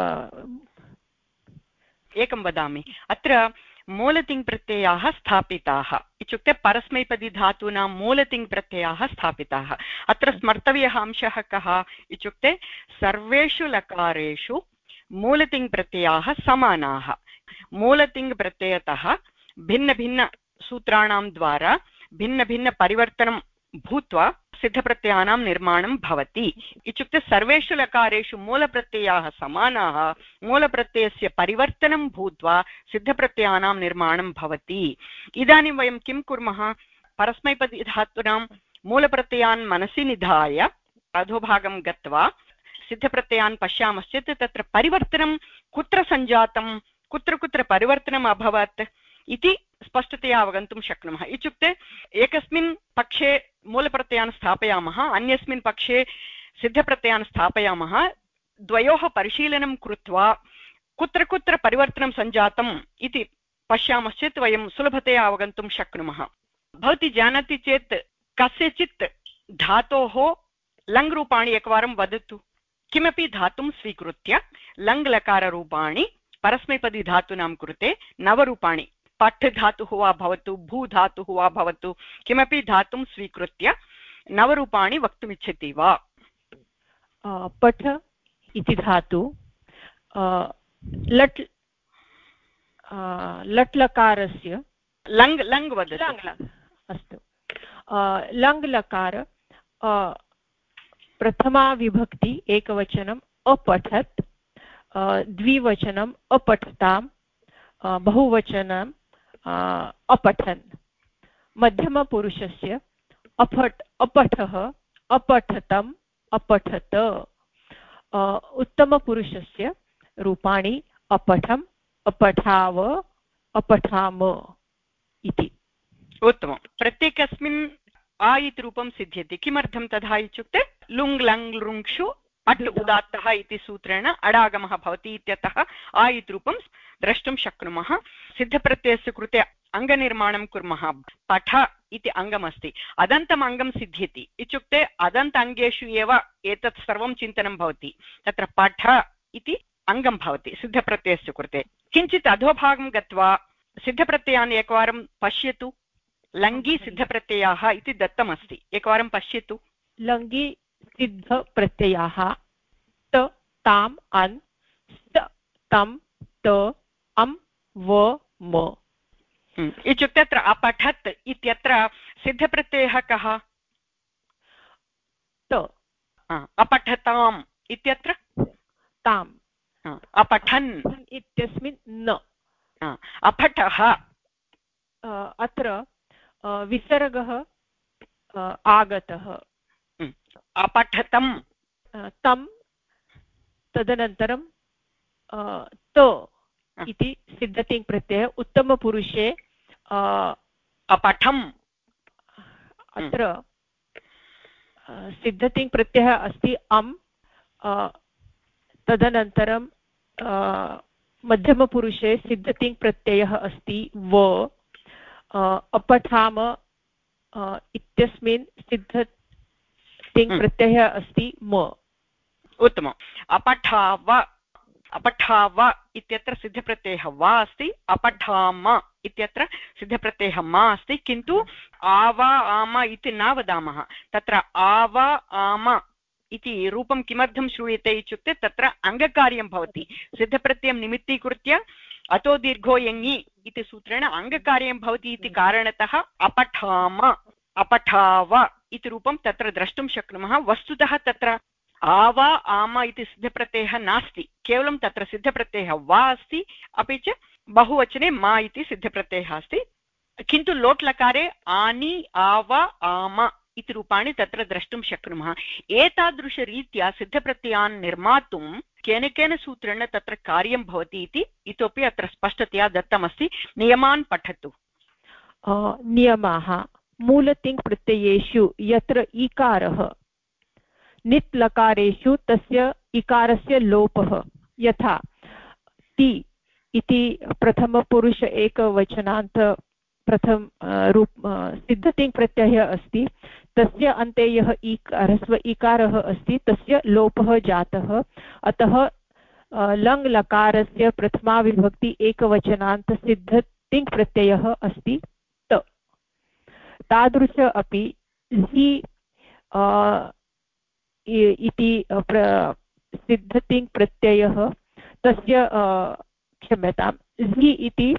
S1: एकं वदामि अत्र मूलतिङ् प्रत्ययाः स्थापिताः इत्युक्ते परस्मैपदीधातूनां मूलतिङ् प्रत्ययाः स्थापिताः अत्र स्मर्तव्यः अंशः कः इत्युक्ते सर्वेषु लकारेषु मूलतिङ् प्रत्ययाः समानाः मूलतिङ् प्रत्ययतः भिन्नभिन्नसूत्राणां द्वारा भिन्नभिन्नपरिवर्तनं भूत्वा सिद्धप्रत्ययानां निर्माणं भवति इत्युक्ते सर्वेषु लकारेषु मूलप्रत्ययाः समानाः मूलप्रत्ययस्य परिवर्तनं भूत्वा सिद्धप्रत्ययानां निर्माणं भवति इदानीं वयं किं कुर्मः परस्मैपदीधातूनां मूलप्रत्ययान् मनसि निधाय अधोभागं गत्वा सिद्धप्रत्ययान् पश्यामश्चेत् तत्र परिवर्तनं कुत्र सञ्जातं कुत्र कुत्र परिवर्तनम् अभवत् इति स्पष्टतया अवगन्तुं शक्नुमः इत्युक्ते एकस्मिन् पक्षे मूलप्रत्ययान् स्थापयामः अन्यस्मिन् पक्षे सिद्धप्रत्ययान् स्थापयामः द्वयोः परिशीलनं कृत्वा कुत्र कुत्र परिवर्तनं सञ्जातम् इति पश्यामश्चेत् वयं सुलभतया अवगन्तुं शक्नुमः भवती जानाति चेत् कस्यचित् धातोः लङ् रूपाणि एकवारं वदतु किमपि धातुं स्वीकृत्य लङ् लकाररूपाणि परस्मैपदीधातूनां कृते नवरूपाणि पठ् धातुः वा भवतु भू धातुः वा भवतु किमपि धातुं स्वीकृत्य नवरूपाणि वक्तुमिच्छति वा
S4: पठ इति धातु लट् लट् लकारस्य
S1: लङ् लङ् वदतु
S4: अस्तु लङ् लकार प्रथमा विभक्ति एकवचनम् अपठत् द्विवचनम् अपठतां बहुवचनम् अपठन् मध्यमपुरुषस्य अपठः अपठतम् अपठत उत्तमपुरुषस्य रूपाणि अपठम् अपठाव अपठाम इति
S1: उत्तमं प्रत्येकस्मिन् आ इति रूपं सिद्ध्यति किमर्थं तथा इत्युक्ते लुङ् लङ् लृङ्क्षु अट् उदात्तः इति सूत्रेण अडागमः भवति इत्यतः आ इति रूपं द्रष्टुं शक्नुमः सिद्धप्रत्ययस्य कृते अङ्गनिर्माणं कुर्मः पठ इति अङ्गमस्ति अदन्तम् अङ्गं सिद्ध्यति इत्युक्ते अदन्त अङ्गेषु एव एतत् सर्वं चिन्तनं भवति तत्र पठ इति अङ्गं भवति सिद्धप्रत्ययस्य कृते किञ्चित् अधोभागं गत्वा सिद्धप्रत्ययान् एकवारं पश्यतु लङ्गी सिद्धप्रत्ययाः इति दत्तमस्ति एकवारं पश्यतु
S4: लङ्गी सिद्धप्रत्ययाः त ताम् अन् स्त तं त अं व म
S1: इत्युक्ते अत्र अपठत् इत्यत्र सिद्धप्रत्ययः कः
S4: त
S1: अपठताम् इत्यत्र
S4: ताम्
S1: अपठन्
S4: इत्यस्मिन् न
S1: अपठः
S4: अत्र विसर्गः आगतः
S1: अपठतं
S4: तं तदनन्तरं त इति सिद्धतिङ् प्रत्ययः उत्तमपुरुषे
S1: अपठम्
S4: अत्र सिद्धतिङ् प्रत्ययः अस्ति अम् तदनन्तरं मध्यमपुरुषे सिद्धतिङ् प्रत्ययः अस्ति व अपठाम इत्यस्मिन् सिद्धतिङ् प्रत्ययः अस्ति म
S1: उत्तमम् अपठाव अपठाव इत्यत्र सिद्धप्रत्ययः वा अस्ति अपठाम इत्यत्र सिद्धप्रत्ययः मा अस्ति किन्तु आव आम इति न वदामः तत्र आव आम इति रूपं किमर्थं श्रूयते इत्युक्ते तत्र अङ्गकार्यं भवति सिद्धप्रत्ययं निमित्तीकृत्य अतो दीर्घो यङि इति सूत्रेण अङ्गकार्यं भवति इति कारणतः अपठाम अपठाव इति रूपं तत्र द्रष्टुं शक्नुमः वस्तुतः तत्र आव आम इति सिद्धप्रत्ययः नास्ति केवलं तत्र सिद्धप्रत्ययः वा अस्ति अपि च बहुवचने मा इति सिद्धप्रत्ययः अस्ति किन्तु लोट् लकारे आनि आव आम इति रूपाणि तत्र द्रष्टुं शक्नुमः। एतादृशरीत्या सिद्धप्रत्ययान् निर्मातुं केन केन सूत्रेण तत्र कार्यं भवति इति इतोपि अत्र स्पष्टतया दत्तमस्ति। नियमान् पठतु।
S4: नियमाः मूलतिङ् प्रत्ययेषु यत्र ईकारः नित् लकारेषु तस्य इकारस्य लोपः, यथा ति इति प्रथमपुरुष एकवचनान्त प्रथम रूप सिद्धतिङ् प्रत्ययः अस्ति, तस्य अन्ते यः इकारः अस्ति तस्य लोपः जातः, अतः लङ् लकारस्य प्रथमा विभक्ति एकवचनान्त सिद्धतिङ् प्रत्ययः अस्ति त। तादृश अपि झि इति सिद्धतिङ् प्रत्ययः तस्य क्षम्यतां झि इति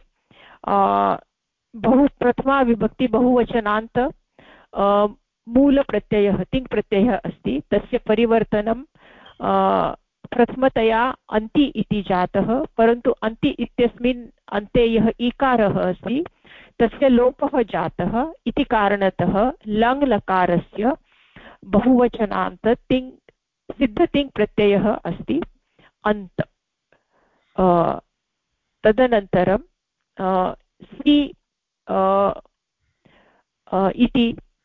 S4: प्रथमा विभक्ति बहुवचनान्त मूलप्रत्ययः तिङ् प्रत्ययः अस्ति, तस्य परिवर्तनं प्रथमतया अन्ति इति जातः, परन्तु अन्ति इत्यस्मिन् अन्ते यः ईकारः अस्ति तस्य लोपः जातः इति कारणतः लङ् लकारस्य बहुवचनान्त तिङ् सिद्धतिङ् प्रत्ययः अस्ति अन्त। तदनन्तरं सि इति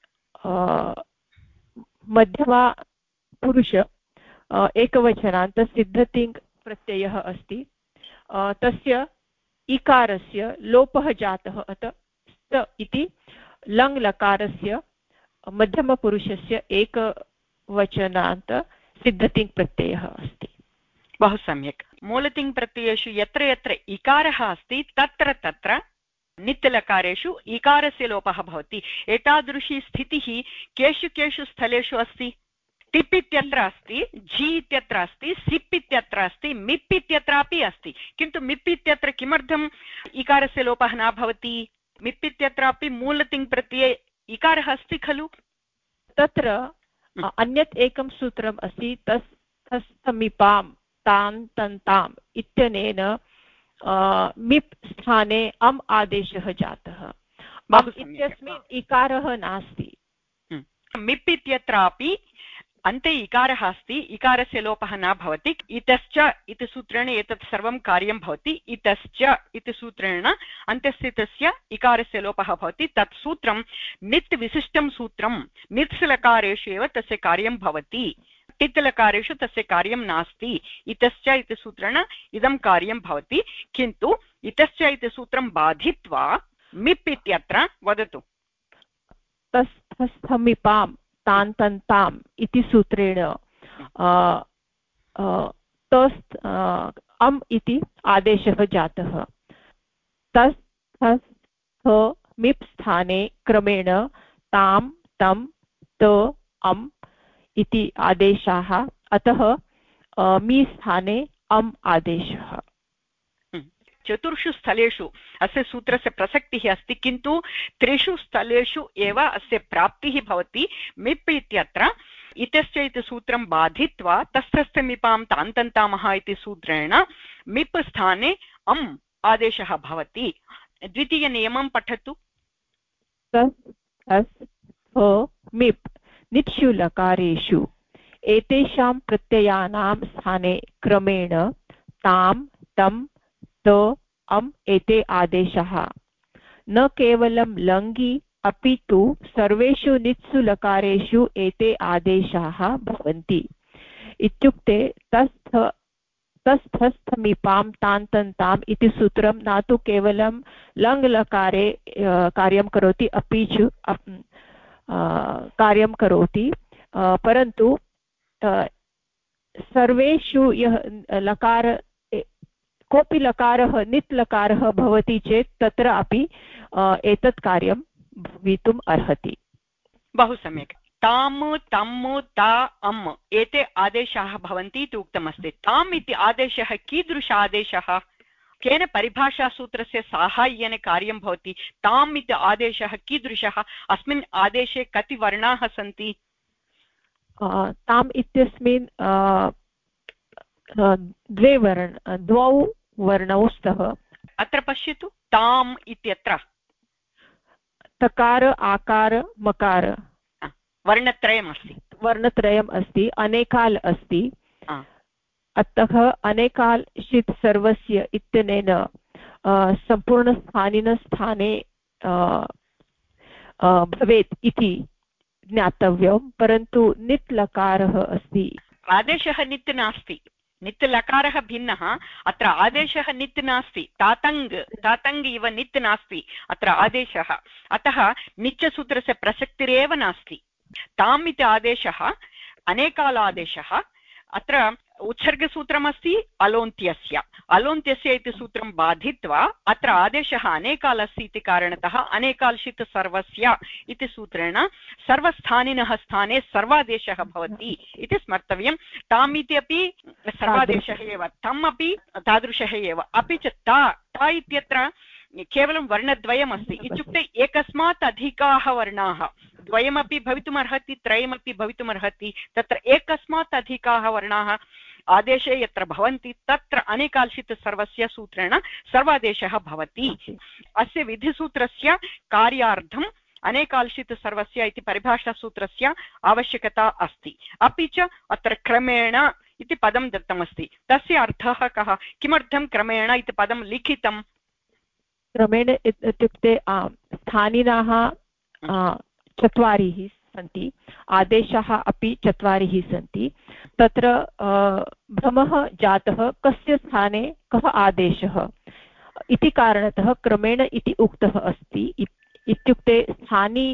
S4: मध्यमा पुरुष एकवचनान्त सिद्धतिङ् प्रत्ययः अस्ति, तस्य इकारस्य लोपः जातः, अतः स इति लङ् लकारस्य मध्यमपुरुषस्य एकवचनान्त सिद्धतिङ् प्रत्ययः अस्ति।
S1: बहु सम्यक्। मूलतिङ् प्रत्ययेषु यत्र यत्र इकारः अस्ति तत्र तत्र नित् लकारेषु इकारस्य लोपः भवति। एतादृशी स्थितिः केषु केषु स्थलेषु अस्ति? टिप् इत्यत्र अस्ति, झि इत्यत्र अस्ति, सिप् इत्यत्र अस्ति, मिप् इत्यत्रापि अस्ति। किन्तु मिप् इत्यत्र किमर्थम् इकारस्य लोपः न भवति? मिप् इत्यत्रापि मूलतिङ् प्रत्यये इकारः अस्ति खलु?
S4: तत्र अन्यत् एकं सूत्रम् अस्ति, तस्थमिपां तान् तन्ताम् इत्यनेन मिप् स्थाने अम् आदेशः जातः। इत्यस्मिन् इकारः नास्ति।
S1: मिप् इत्यत्रापि अन्ते इकारः अस्ति, इकारस्य लोपः न भवति। इतश्च इति सूत्रेण एतत् सर्वं कार्यं भवति। इतश्च इति सूत्रेण अन्त्यस्थितस्य इकारस्य लोपः भवति। तत् सूत्रं नित् विशिष्टं सूत्रं। नित्स् लकारेषु एव तस्य कार्यं भवति, टित् लकारेषु तस्य कार्यं नास्ति। इतश्च इति सूत्रेण इदं कार्यं भवति, किन्तु इतश्च इति सूत्रं बाधित्वा मिप् इत्यत्र वदतु।
S4: तस्थमिपां तान् तन्ताम् इति सूत्रेण तस् अम् इति आदेशः जातः। तस् मिप् स्थाने क्रमेण तां तं त अम् इति आदेशाः, अतः मी स्थाने अम् आदेशः।
S1: चतुर्षु स्थलेषु अस्य सूत्रस्य प्रसक्तिः अस्ति, किन्तु त्रिषु स्थलेषु एव अस्य प्राप्तिः भवति। मिप् इत्यत्र इतश्च इति सूत्रं बाधित्वा तस्थस्थमिपां तान्तन्तामः इति सूत्रेण मिप् स्थाने अम् आदेशः भवति। द्वितीयनियमं पठतु।
S4: मिप् नित्सु लकारेषु एतेषां प्रत्ययानां स्थाने क्रमेण तां तं त अम् एते आदेशाः न केवलं लङ्गि अपि तु सर्वेषु नित्सु लकारेषु एते आदेशाः भवन्ति। इत्युक्ते तस्थस्थमिपां तान्तन्ताम् इति सूत्रं न तु केवलं लङ् लकारे कार्यं करोति, अपि च कार्यं करोति, परन्तु सर्वेषु यः लकार कोऽपि लकारः नित् लकारः भवति चेत् तत्र अपि एतत् कार्यं भवितुम् अर्हति।
S1: बहु सम्यक्। ताम् तम् ता अम् एते आदेशाः भवन्ति इति उक्तमस्ति। ताम् इति आदेशः कीदृश आदेशः? केन परिभाषासूत्रस्य साहाय्येन कार्यं भवति? ताम् इति आदेशः कीदृशः? अस्मिन् आदेशे कति वर्णाः सन्ति?
S4: ताम् इत्यस्मिन् द्वौ वर्णौ स्तः।
S1: अत्र पश्यतु, ताम् इत्यत्र
S4: तकार आकार मकार।
S1: वर्णत्रयमस्ति,
S4: वर्णत्रयम् अस्ति, अनेकाल् अस्ति, अतः अनेकाल् षित् सर्वस्य इत्यनेन सम्पूर्णस्थानिनस्थाने भवेत् इति ज्ञातव्यं, परन्तु नित् लकारः अस्ति।
S1: आदेशः नित् नास्ति, नित् लकारः भिन्नः, अत्र आदेशः नित् नास्ति, तातङ्ग् इव नित् नास्ति अत्र आदेशः, अतः नित्यसूत्रस्य प्रसक्तिरेव नास्ति। ताम् इति आदेशः अनेकालादेशः, अत्र उत्सर्गसूत्रमस्ति अलोन्त्यस्य इति सूत्रं बाधित्वा अत्र आदेशः अनेकाल् अस्ति इति कारणतः अनेकाल् षित् सर्वस्य इति सूत्रेण सर्वस्थानिनः स्थाने सर्वादेशः भवति इति स्मर्तव्यं। ताम् इति अपि सर्वादेशः एव, तम् अपि तादृशः एव, अपि च ता इत्यत्र केवलं वर्णद्वयमस्ति, इत्युक्ते एकस्मात् अधिकाः वर्णाः, द्वयमपि भवितुमर्हति, त्रयमपि भवितुमर्हति, तत्र एकस्मात् अधिकाः वर्णाः आदेशे यत्र भवन्ति तत्र अनेकाल् सर्वस्य सूत्रेण सर्वादेशः भवति। अस्य विधिसूत्रस्य कार्यार्थम् अनेकाल् सर्वस्य इति परिभाषासूत्रस्य आवश्यकता अस्ति। अपि च अत्र क्रमेण इति पदं दत्तमस्ति, तस्य अर्थः कः? किमर्थं क्रमेण इति पदं लिखितं?
S4: क्रमेण इत्युक्ते स्थानिनाः चत्वारिः सन्ति, आदेशाः अपि चत्वारिः सन्ति, तत्र भ्रमः जातः कस्य स्थाने कः आदेशः इति कारणतः क्रमेण इति उक्तः अस्ति। इत्युक्ते स्थानी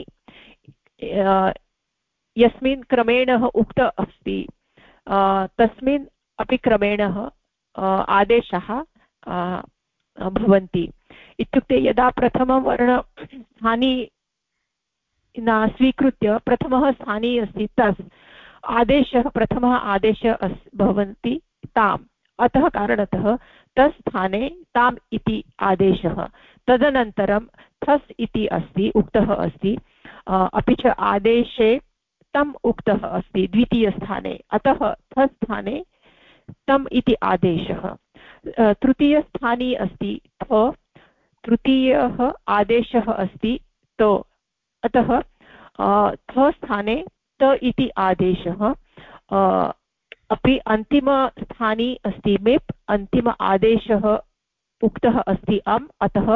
S4: यस्मिन् क्रमेण उक्त अस्ति तस्मिन् अपि क्रमेण आदेशाः भवन्ति। इत्युक्ते यदा प्रथमं वर्ण स्थानी न स्वीकृत्य प्रथमः स्थानी अस्ति, तस् आदेशः प्रथमः आदेशः भवन्ति ताम्, अतः कारणतः तस् स्थाने ताम् इति आदेशः। तदनन्तरं थस् इति अस्ति, उक्तः अस्ति, अपि च आदेशे तम् उक्तः अस्ति द्वितीयस्थाने, अतः थस् स्थाने तम् इति आदेशः। तृतीयस्थानी अस्ति थ, तृतीयः आदेशः अस्ति तो, अतः थ स्थाने त इति आदेशः। अपि अन्तिमस्थानी अस्ति मिप्, अन्तिम आदेशः उक्तः अस्ति अम्, अतः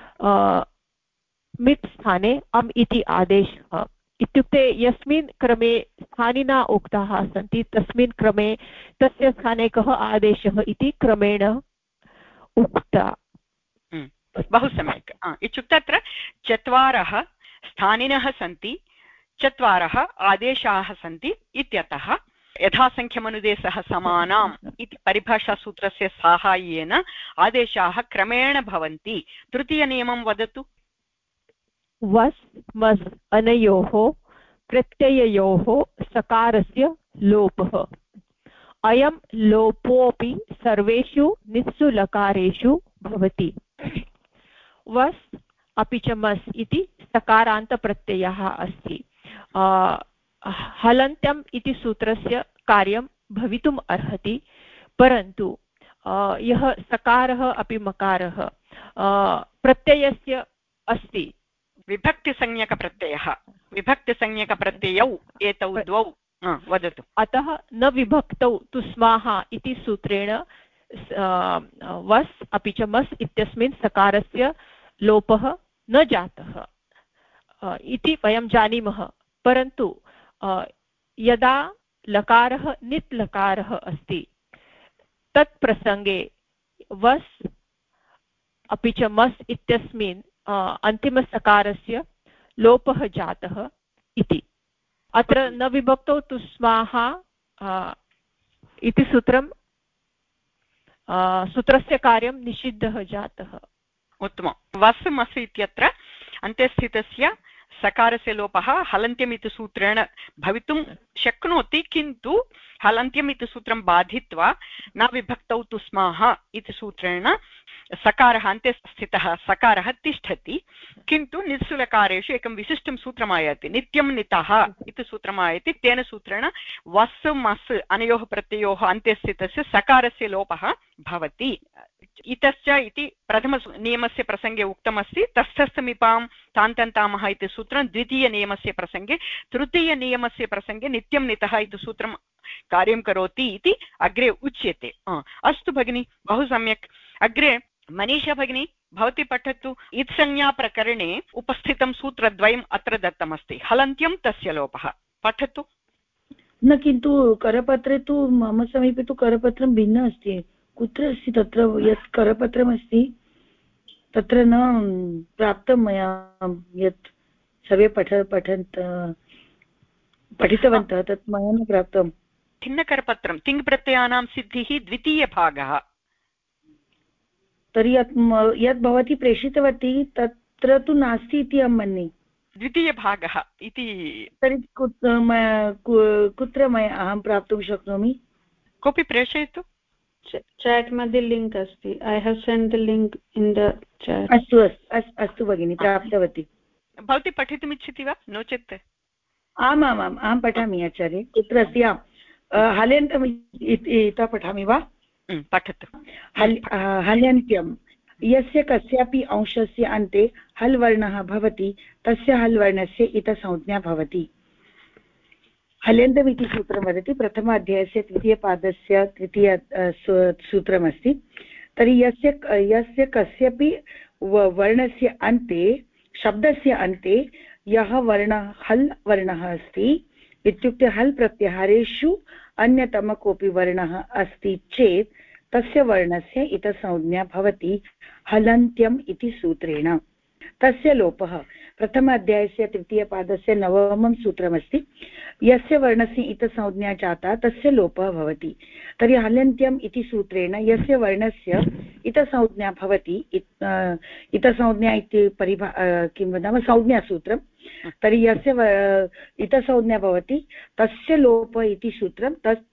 S4: मिप् स्थाने अम् इति आदेशः। इत्युक्ते यस्मिन् क्रमे स्थानिना उक्ताः सन्ति तस्मिन् क्रमे तस्य स्थाने कः आदेशः इति क्रमेण उक्ता।
S1: बहु सम्यक्। इत्युक्ते अत्र चत्वारः स्थानिनः सन्ति, चत्वारः आदेशाः सन्ति इत्यतः यथासङ्ख्यमनुदेशः समानाम् इति परिभाषासूत्रस्य साहाय्येन आदेशाः क्रमेण भवन्ति। तृतीयनियमं वदतु।
S4: वस् मस् अनयोः प्रत्यययोः सकारस्य लोपः। अयं लोपोऽपि सर्वेषु नित्सु लकारेषु भवति। वस् अपि च मस् इति सकारान्तप्रत्ययः अस्ति। हलन्त्यम् इति सूत्रस्य कार्यं भवितुम् अर्हति, परन्तु यः सकारः अपि मकारः प्रत्ययस्य अस्ति,
S1: विभक्तिसंज्ञकप्रत्ययः, विभक्तिसंज्ञकप्रत्ययौ एतौ द्वौ, वदतु।
S4: अतः न विभक्तौ तु स्माः इति सूत्रेण वस् अपि च मस् इत्यस्मिन् सकारस्य लोपः न जातः इति वयं जानीमः। परन्तु यदा लकारः नित् लकारः अस्ति तत् प्रसङ्गे वस् अपि च मस् इत्यस्मिन् अन्तिमसकारस्य लोपः जातः इति। अत्र न विभक्तौ तु स्माः इति सूत्रस्य कार्यं निषिद्धः जातः।
S1: उत्तमं। वस् मस् इत्यत्र अन्त्यस्थितस्य सकारस्य लोपः हलन्त्यम् इति सूत्रेण भवितुं शक्नोति, किन्तु हलन्त्यम् इति सूत्रं बाधित्वा न विभक्तौ तु स्माः इति सूत्रेण सकारः अन्ते स्थितः सकारः तिष्ठति, किन्तु नित्सुलकारेषु एकं विशिष्टं सूत्रमायाति, नित्यं नितः इति सूत्रमायाति। तेन सूत्रेण वस् मस् अनयोः प्रत्ययोः अन्ते स्थितस्य सकारस्य लोपः भवति। इतश्च इति प्रथमनियमस्य प्रसङ्गे उक्तमस्ति। तस्थसमीपां तान्तन्तामः इति सूत्रं द्वितीयनियमस्य प्रसङ्गे, तृतीयनियमस्य प्रसङ्गे नित्यं नितः इति सूत्रं कार्यं करोति इति अग्रे उच्यते। अस्तु भगिनी, बहु सम्यक्। अग्रे मनीषा भगिनी, भवती पठतु। इत्संज्ञाप्रकरणे उपस्थितं सूत्रद्वयम् अत्र दत्तमस्ति। हलन्त्यं तस्य लोपः। पठतु।
S3: न, किन्तु करपत्रे तु मम समीपे तु करपत्रं भिन्न अस्ति। कुत्र अस्ति तत्र यत् करपत्रमस्ति तत्र न प्राप्तं मया, यत् सर्वे पठितवन्तः तत् मया न प्राप्तं।
S1: भिन्नकरपत्रं तिङ्प्रत्ययानां सिद्धिः द्वितीयभागः।
S3: तर्हि यत् भवती प्रेषितवती तत्र तु नास्ति इति अहं मन्ये।
S1: द्वितीयभागः इति।
S3: तर्हि कुत्र अहं प्राप्तुं शक्नोमि?
S1: कोऽपि प्रेषयतु।
S5: चैट् मध्ये लिङ्क् अस्ति। I have send the link in the chat.
S3: अस्तु अस्तु भगिनि, प्राप्तवती।
S1: भवती पठितुमिच्छति वा? नो चेत्
S3: आमामाम् अहं पठामि आचार्य। कुत्र अस्ति? हल्यन्तम् इतः पठामि वा?
S1: पठतु।
S3: हल्यन्त्यं यस्य कस्यापि अंशस्य अन्ते हल् वर्णः भवति तस्य हल् वर्णस्य इतसंज्ञा भवति। हल्यन्तम् इति सूत्रं वदति। प्रथमाध्यायस्य तृतीयपादस्य तृतीय सूत्रमस्ति। तर्हि यस्य कस्यापि वर्णस्य अन्ते, शब्दस्य अन्ते यः वर्णः हल् वर्णः अस्ति, इत्युक्ते हल् प्रत्याहारेषु अन्यतमः कोऽपि वर्णः अस्ति चेत् तस्य वर्णस्य इतसंज्ञा भवति हलन्त्यम् इति सूत्रेण। तस्य लोपः प्रथम अध्यायस्य तृतीयपादस्य नवमं सूत्रमस्ति। यस्य वर्णस्य इतसंज्ञा जाता तस्य लोपः भवति। तर्हि हलन्त्यम् इति सूत्रेण यस्य वर्णस्य इतसंज्ञा भवति, इतसंज्ञा इति किं वदामः, संज्ञासूत्रं। तर्हि यस्य इतसंज्ञा भवति तस्य लोपः इति सूत्रं।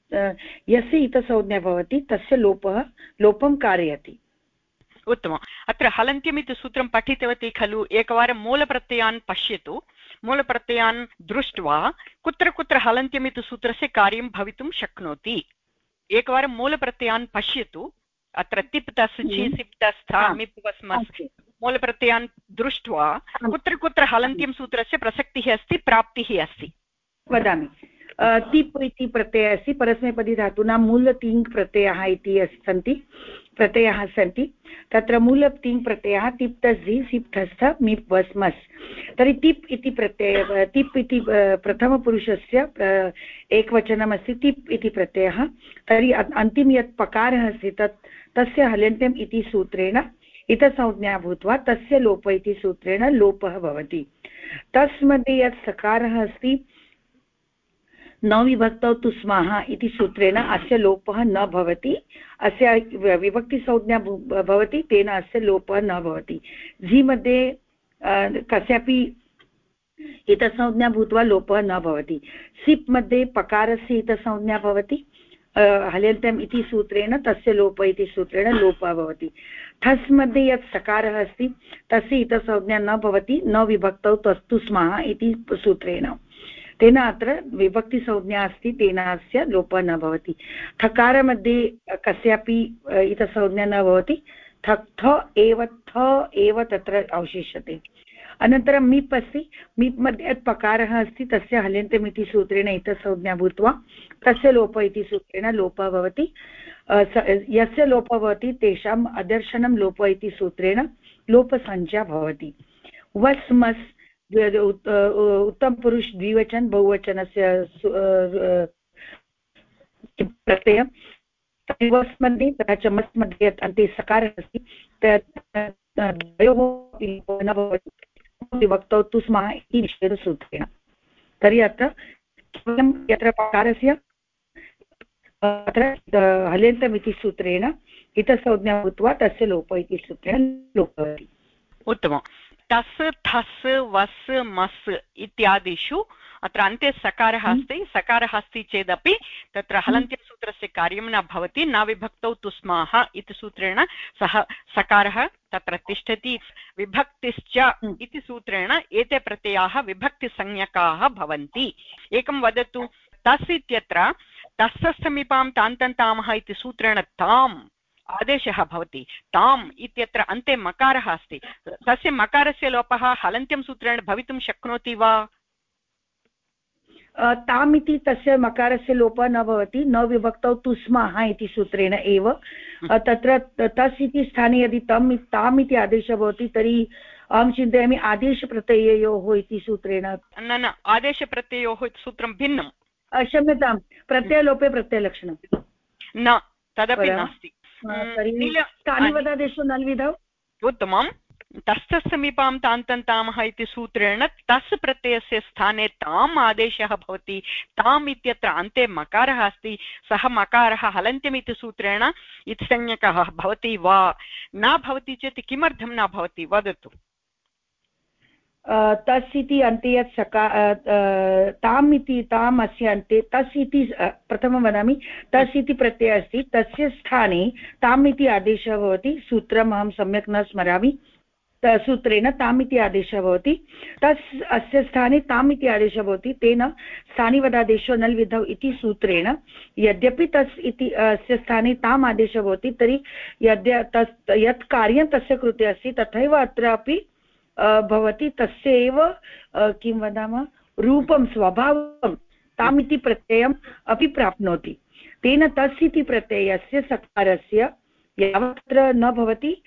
S3: यस्य इतसंज्ञा भवति तस्य लोपं कारयति।
S1: उत्तमम्। अत्र हलन्त्यम् इति सूत्रं पठितवती खलु? एकवारं मूलप्रत्ययान् पश्यतु। मूलप्रत्ययान् दृष्ट्वा कुत्र कुत्र हलन्त्यम् इति सूत्रस्य कार्यं भवितुं शक्नोति एकवारं मूलप्रत्ययान् पश्यतु। अत्र तिप् तस् छि सिप् तस् था मिप् वस्मस् मूलप्रत्ययान् दृष्ट्वा कुत्र कुत्र हलन्त्यं सूत्रस्य प्रसक्तिः अस्ति, प्राप्तिः अस्ति
S3: वदामि। तिप् इति प्रत्ययः अस्ति। परस्मैपदी धातूनां मूल तिङ् प्रत्ययाः इति प्रत्ययाः सन्ति। तत्र मूल तिङ् प्रत्ययः तिप् तस् झि सिप् ठस्थ मिप् वस्मस्। तर्हि तिप् इति प्रत्ययः, तिप् इति प्रथमपुरुषस्य एकवचनमस्ति तिप् इति प्रत्ययः। तर्हि अन्तिम यत् पकारः अस्ति तस्य हलन्त्यम् इति सूत्रेण इतसंज्ञा भूत्वा तस्य लोप इति सूत्रेण लोपः भवति। तस्मध्ये यत् सकारः अस्ति नविभक्तौ तु स्मः इति सूत्रेण अस्य लोपः न भवति। अस्य विभक्तिसंज्ञा भवति, तेन अस्य लोपः न भवति। झि मध्ये कस्यापि इतसंज्ञा भूत्वा लोपः न भवति। सिप् मध्ये पकारस्य इतसंज्ञा भवति, हलन्त्यम् इति सूत्रेण तस्य लोप इति सूत्रेण लोपः भवति। ठस् मध्ये यत् सकारः अस्ति तस्य इतसंज्ञा न भवति, न विभक्तौ तस्तु स्मः इति सूत्रेण। तेन अत्र विभक्तिसंज्ञा अस्ति, तेन अस्य लोपः न भवति। ठकार मध्ये कस्यापि इतसंज्ञा न भवति, थ एव तत्र अवशिष्यते। अनन्तरं मिप् अस्ति। मिप् मध्ये यत् पकारः अस्ति तस्य हलन्त्यम् इति सूत्रेण इतसंज्ञा भूत्वा तस्य लोप इति सूत्रेण लोपः भवति। यस्य लोपः भवति तेषाम् अदर्शनं लोप इति सूत्रेण लोपसंज्ञा भवति। वस्मस् उत्तमपुरुष द्विवचन बहुवचनस्य प्रत्ययं। वस् मध्ये तथा च मस् मध्ये यत् अन्ते सकारः अस्ति तयोः न भवति, विभक्तौ तु स्मः इति निषेधसूत्रेण। तर्हि अत्र केवलं यत्र पकारस्य अत्र हलन्त्यम् इति सूत्रेण इतसंज्ञा भूत्वा तस्य लोप इति सूत्रेण लोपः भवति।
S1: उत्तमम्। तस् थस् वस् मस् इत्यादिषु अत्र अन्ते सकारः अस्ति। सकारः अस्ति चेदपि तत्र हलन्त्यसूत्रस्य कार्यं न भवति। न विभक्तौ तु स्मः इति सूत्रेण सः सकारः तत्र तिष्ठति। विभक्तिश्च इति सूत्रेण एते प्रत्ययाः विभक्तिसंज्ञकाः भवन्ति। एकं वदतु, तस् इत्यत्र तस्य समीपां तान्तन्तामः इति सूत्रेण ताम् आदेशः भवति ताम् इत्यत्र अन्ते मकारः अस्ति तस्य मकारस्य लोपः हलन्त्यं सूत्रेण भवितुं शक्नोति वा
S3: ताम् इति तस्य मकारस्य लोपः न भवति न विभक्तौ तु स्मः इति सूत्रेण एव तत्र तस् इति स्थाने यदि ताम् इति आदेशः भवति तर्हि अहं चिन्तयामि आदेशप्रत्यययोः इति सूत्रेण
S1: न आदेशप्रत्ययोः सूत्रं भिन्नं
S3: क्षम्यतां प्रत्ययलोपे प्रत्ययलक्षणं
S1: न तदपि नास्ति
S3: स्थानिवदादेशो नल्विधौ
S1: उत्तमं तस्य समीपां तान्तन्तामः इति सूत्रेण तस् प्रत्ययस्य स्थाने ताम् आदेशः भवति ताम् इत्यत्र अन्ते मकारः अस्ति सः मकारः हलन्त्यम् इति सूत्रेण इत्संज्ञकः भवति वा न भवति चेत् किमर्थं न भवति वदतु
S3: तस् इति अन्ते यत् ताम् इति ताम् अस्य अन्ते तस् इति प्रथमं वदामि तस् इति प्रत्ययः अस्ति तस्य स्थाने ताम् इति आदेशः भवति सूत्रम् अहं सम्यक् न स्मरामि सूत्रेण ताम् इति आदेशः भवति तस् अस्य स्थाने ताम् इति आदेशः भवति तेन स्थानिवदादेशो नल्विधौ इति सूत्रेण यद्यपि तस् इति अस्य स्थाने ताम् आदेशः भवति तर्हि यत् कार्यं तस्य कृते अस्ति तथैव अत्रापि भवति तस्य एव किं वदामः रूपं स्वभावं ताम् इति प्रत्ययम् अपि प्राप्नोति तेन तस् इति प्रत्ययस्य सकारस्य यावत्र न भवति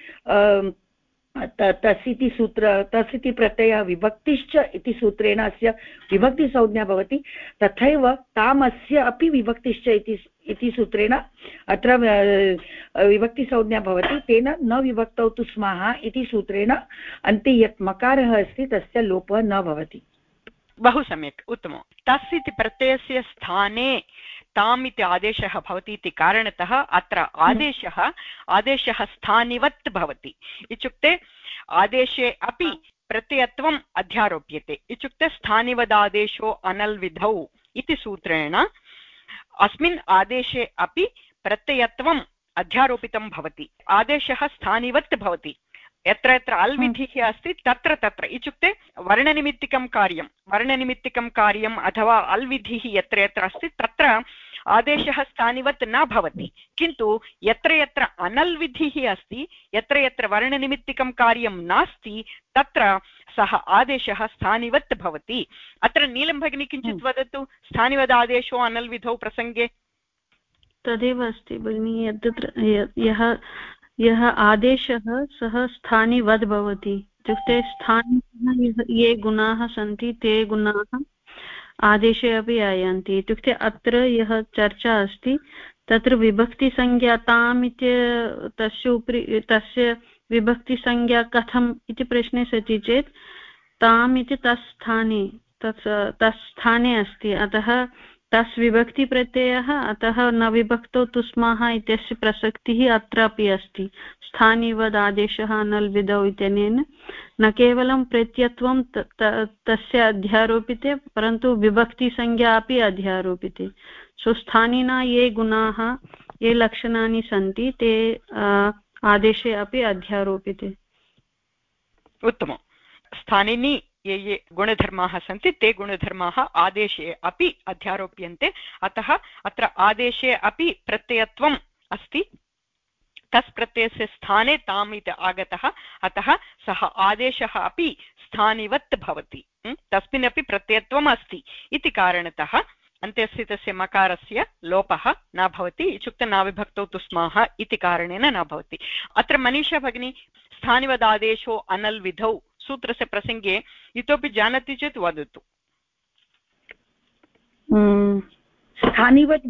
S3: तस् इति सूत्र तस् इति प्रत्ययः विभक्तिश्च इति सूत्रेण अस्य विभक्तिसंज्ञा भवति तथैव तामस्य अपि विभक्तिश्च इति सूत्रेण अत्र विभक्तिसंज्ञा भवति तेन न विभक्तौ तु स्मः इति सूत्रेण अन्ते यत् मकारः अस्ति तस्य लोपः न भवति
S1: बहु सम्यक् उत्तमं तस् इति प्रत्ययस्य स्थाने ताम् इति आदेशः भवति इति कारणतः अत्र आदेशः स्थानिवत् भवति इत्युक्ते आदेशे अपि प्रत्ययत्वम् अध्यारोप्यते इत्युक्ते स्थानिवदादेशो अनल्विधौ इति सूत्रेण अस्मिन् आदेशे अपि प्रत्ययत्वम् अध्यारोपितं भवति आदेशः स्थानिवत् भवति यत्र यत्र अल्विधिः अस्ति तत्र तत्र इत्युक्ते वर्णनिमित्तिकं कार्यम् अथवा अल्विधिः यत्र यत्र अस्ति तत्र आदेशः स्थानिवत् न भवति किन्तु यत्र यत्र अनल्विधिः अस्ति यत्र यत्र वर्णनिमित्तिकं कार्यं नास्ति तत्र सः आदेशः स्थानिवत् भवति अत्र नीलं भगिनी किञ्चित् वदतु स्थानिवदादेशो अनल्विधौ प्रसङ्गे
S5: तदेव अस्ति भगिनी यत्र यः आदेशः सः स्थानिवद् भवति इत्युक्ते स्थानिनः ये गुणाः सन्ति ते गुणाः आदेशे अपि आयान्ति इत्युक्ते अत्र यः चर्चा अस्ति तत्र विभक्तिसंज्ञाताम् इति तस्य उपरि तस्य विभक्तिसंज्ञा कथम् इति प्रश्ने सति चेत् ताम् इति तस् स्थाने अस्ति अतः तस् विभक्तिप्रत्ययः अतः न विभक्तौ तु स्मः इत्यस्य प्रसक्तिः अत्रापि अस्ति स्थानिवद् आदेशः अनल्विधौ इत्यनेन न केवलं प्रत्ययत्वं तस्य अध्यारोपिते परन्तु विभक्तिसंज्ञा अपि अध्यारोपिते सो स्थानिना ये गुणाः ये लक्षणानि सन्ति ते आदेशे अपि अध्यारोपिते
S1: उत्तमं स्थानिनि ये गुणधर्माः सन्ति ते गुणधर्माः आदेशे अपि अध्यारोप्यन्ते अतः अत्र आदेशे अपि प्रत्ययत्वम् अस्ति तस् प्रत्ययस्य स्थाने ताम् इति आगतः अतः सः आदेशः अपि स्थानिवत् भवति तस्मिन्नपि प्रत्ययत्वम् अस्ति इति कारणतः अन्त्यस्य तस्य मकारस्य लोपः न भवति इत्युक्ते न विभक्तौ तु स्मः इति कारणेन न भवति अत्र मनीषा भगिनी स्थानिवदादेशो अनल्विधौ सूत्रस्य प्रसङ्गे इतोपि जानाति चेत् वदतु
S3: स्थानिवत्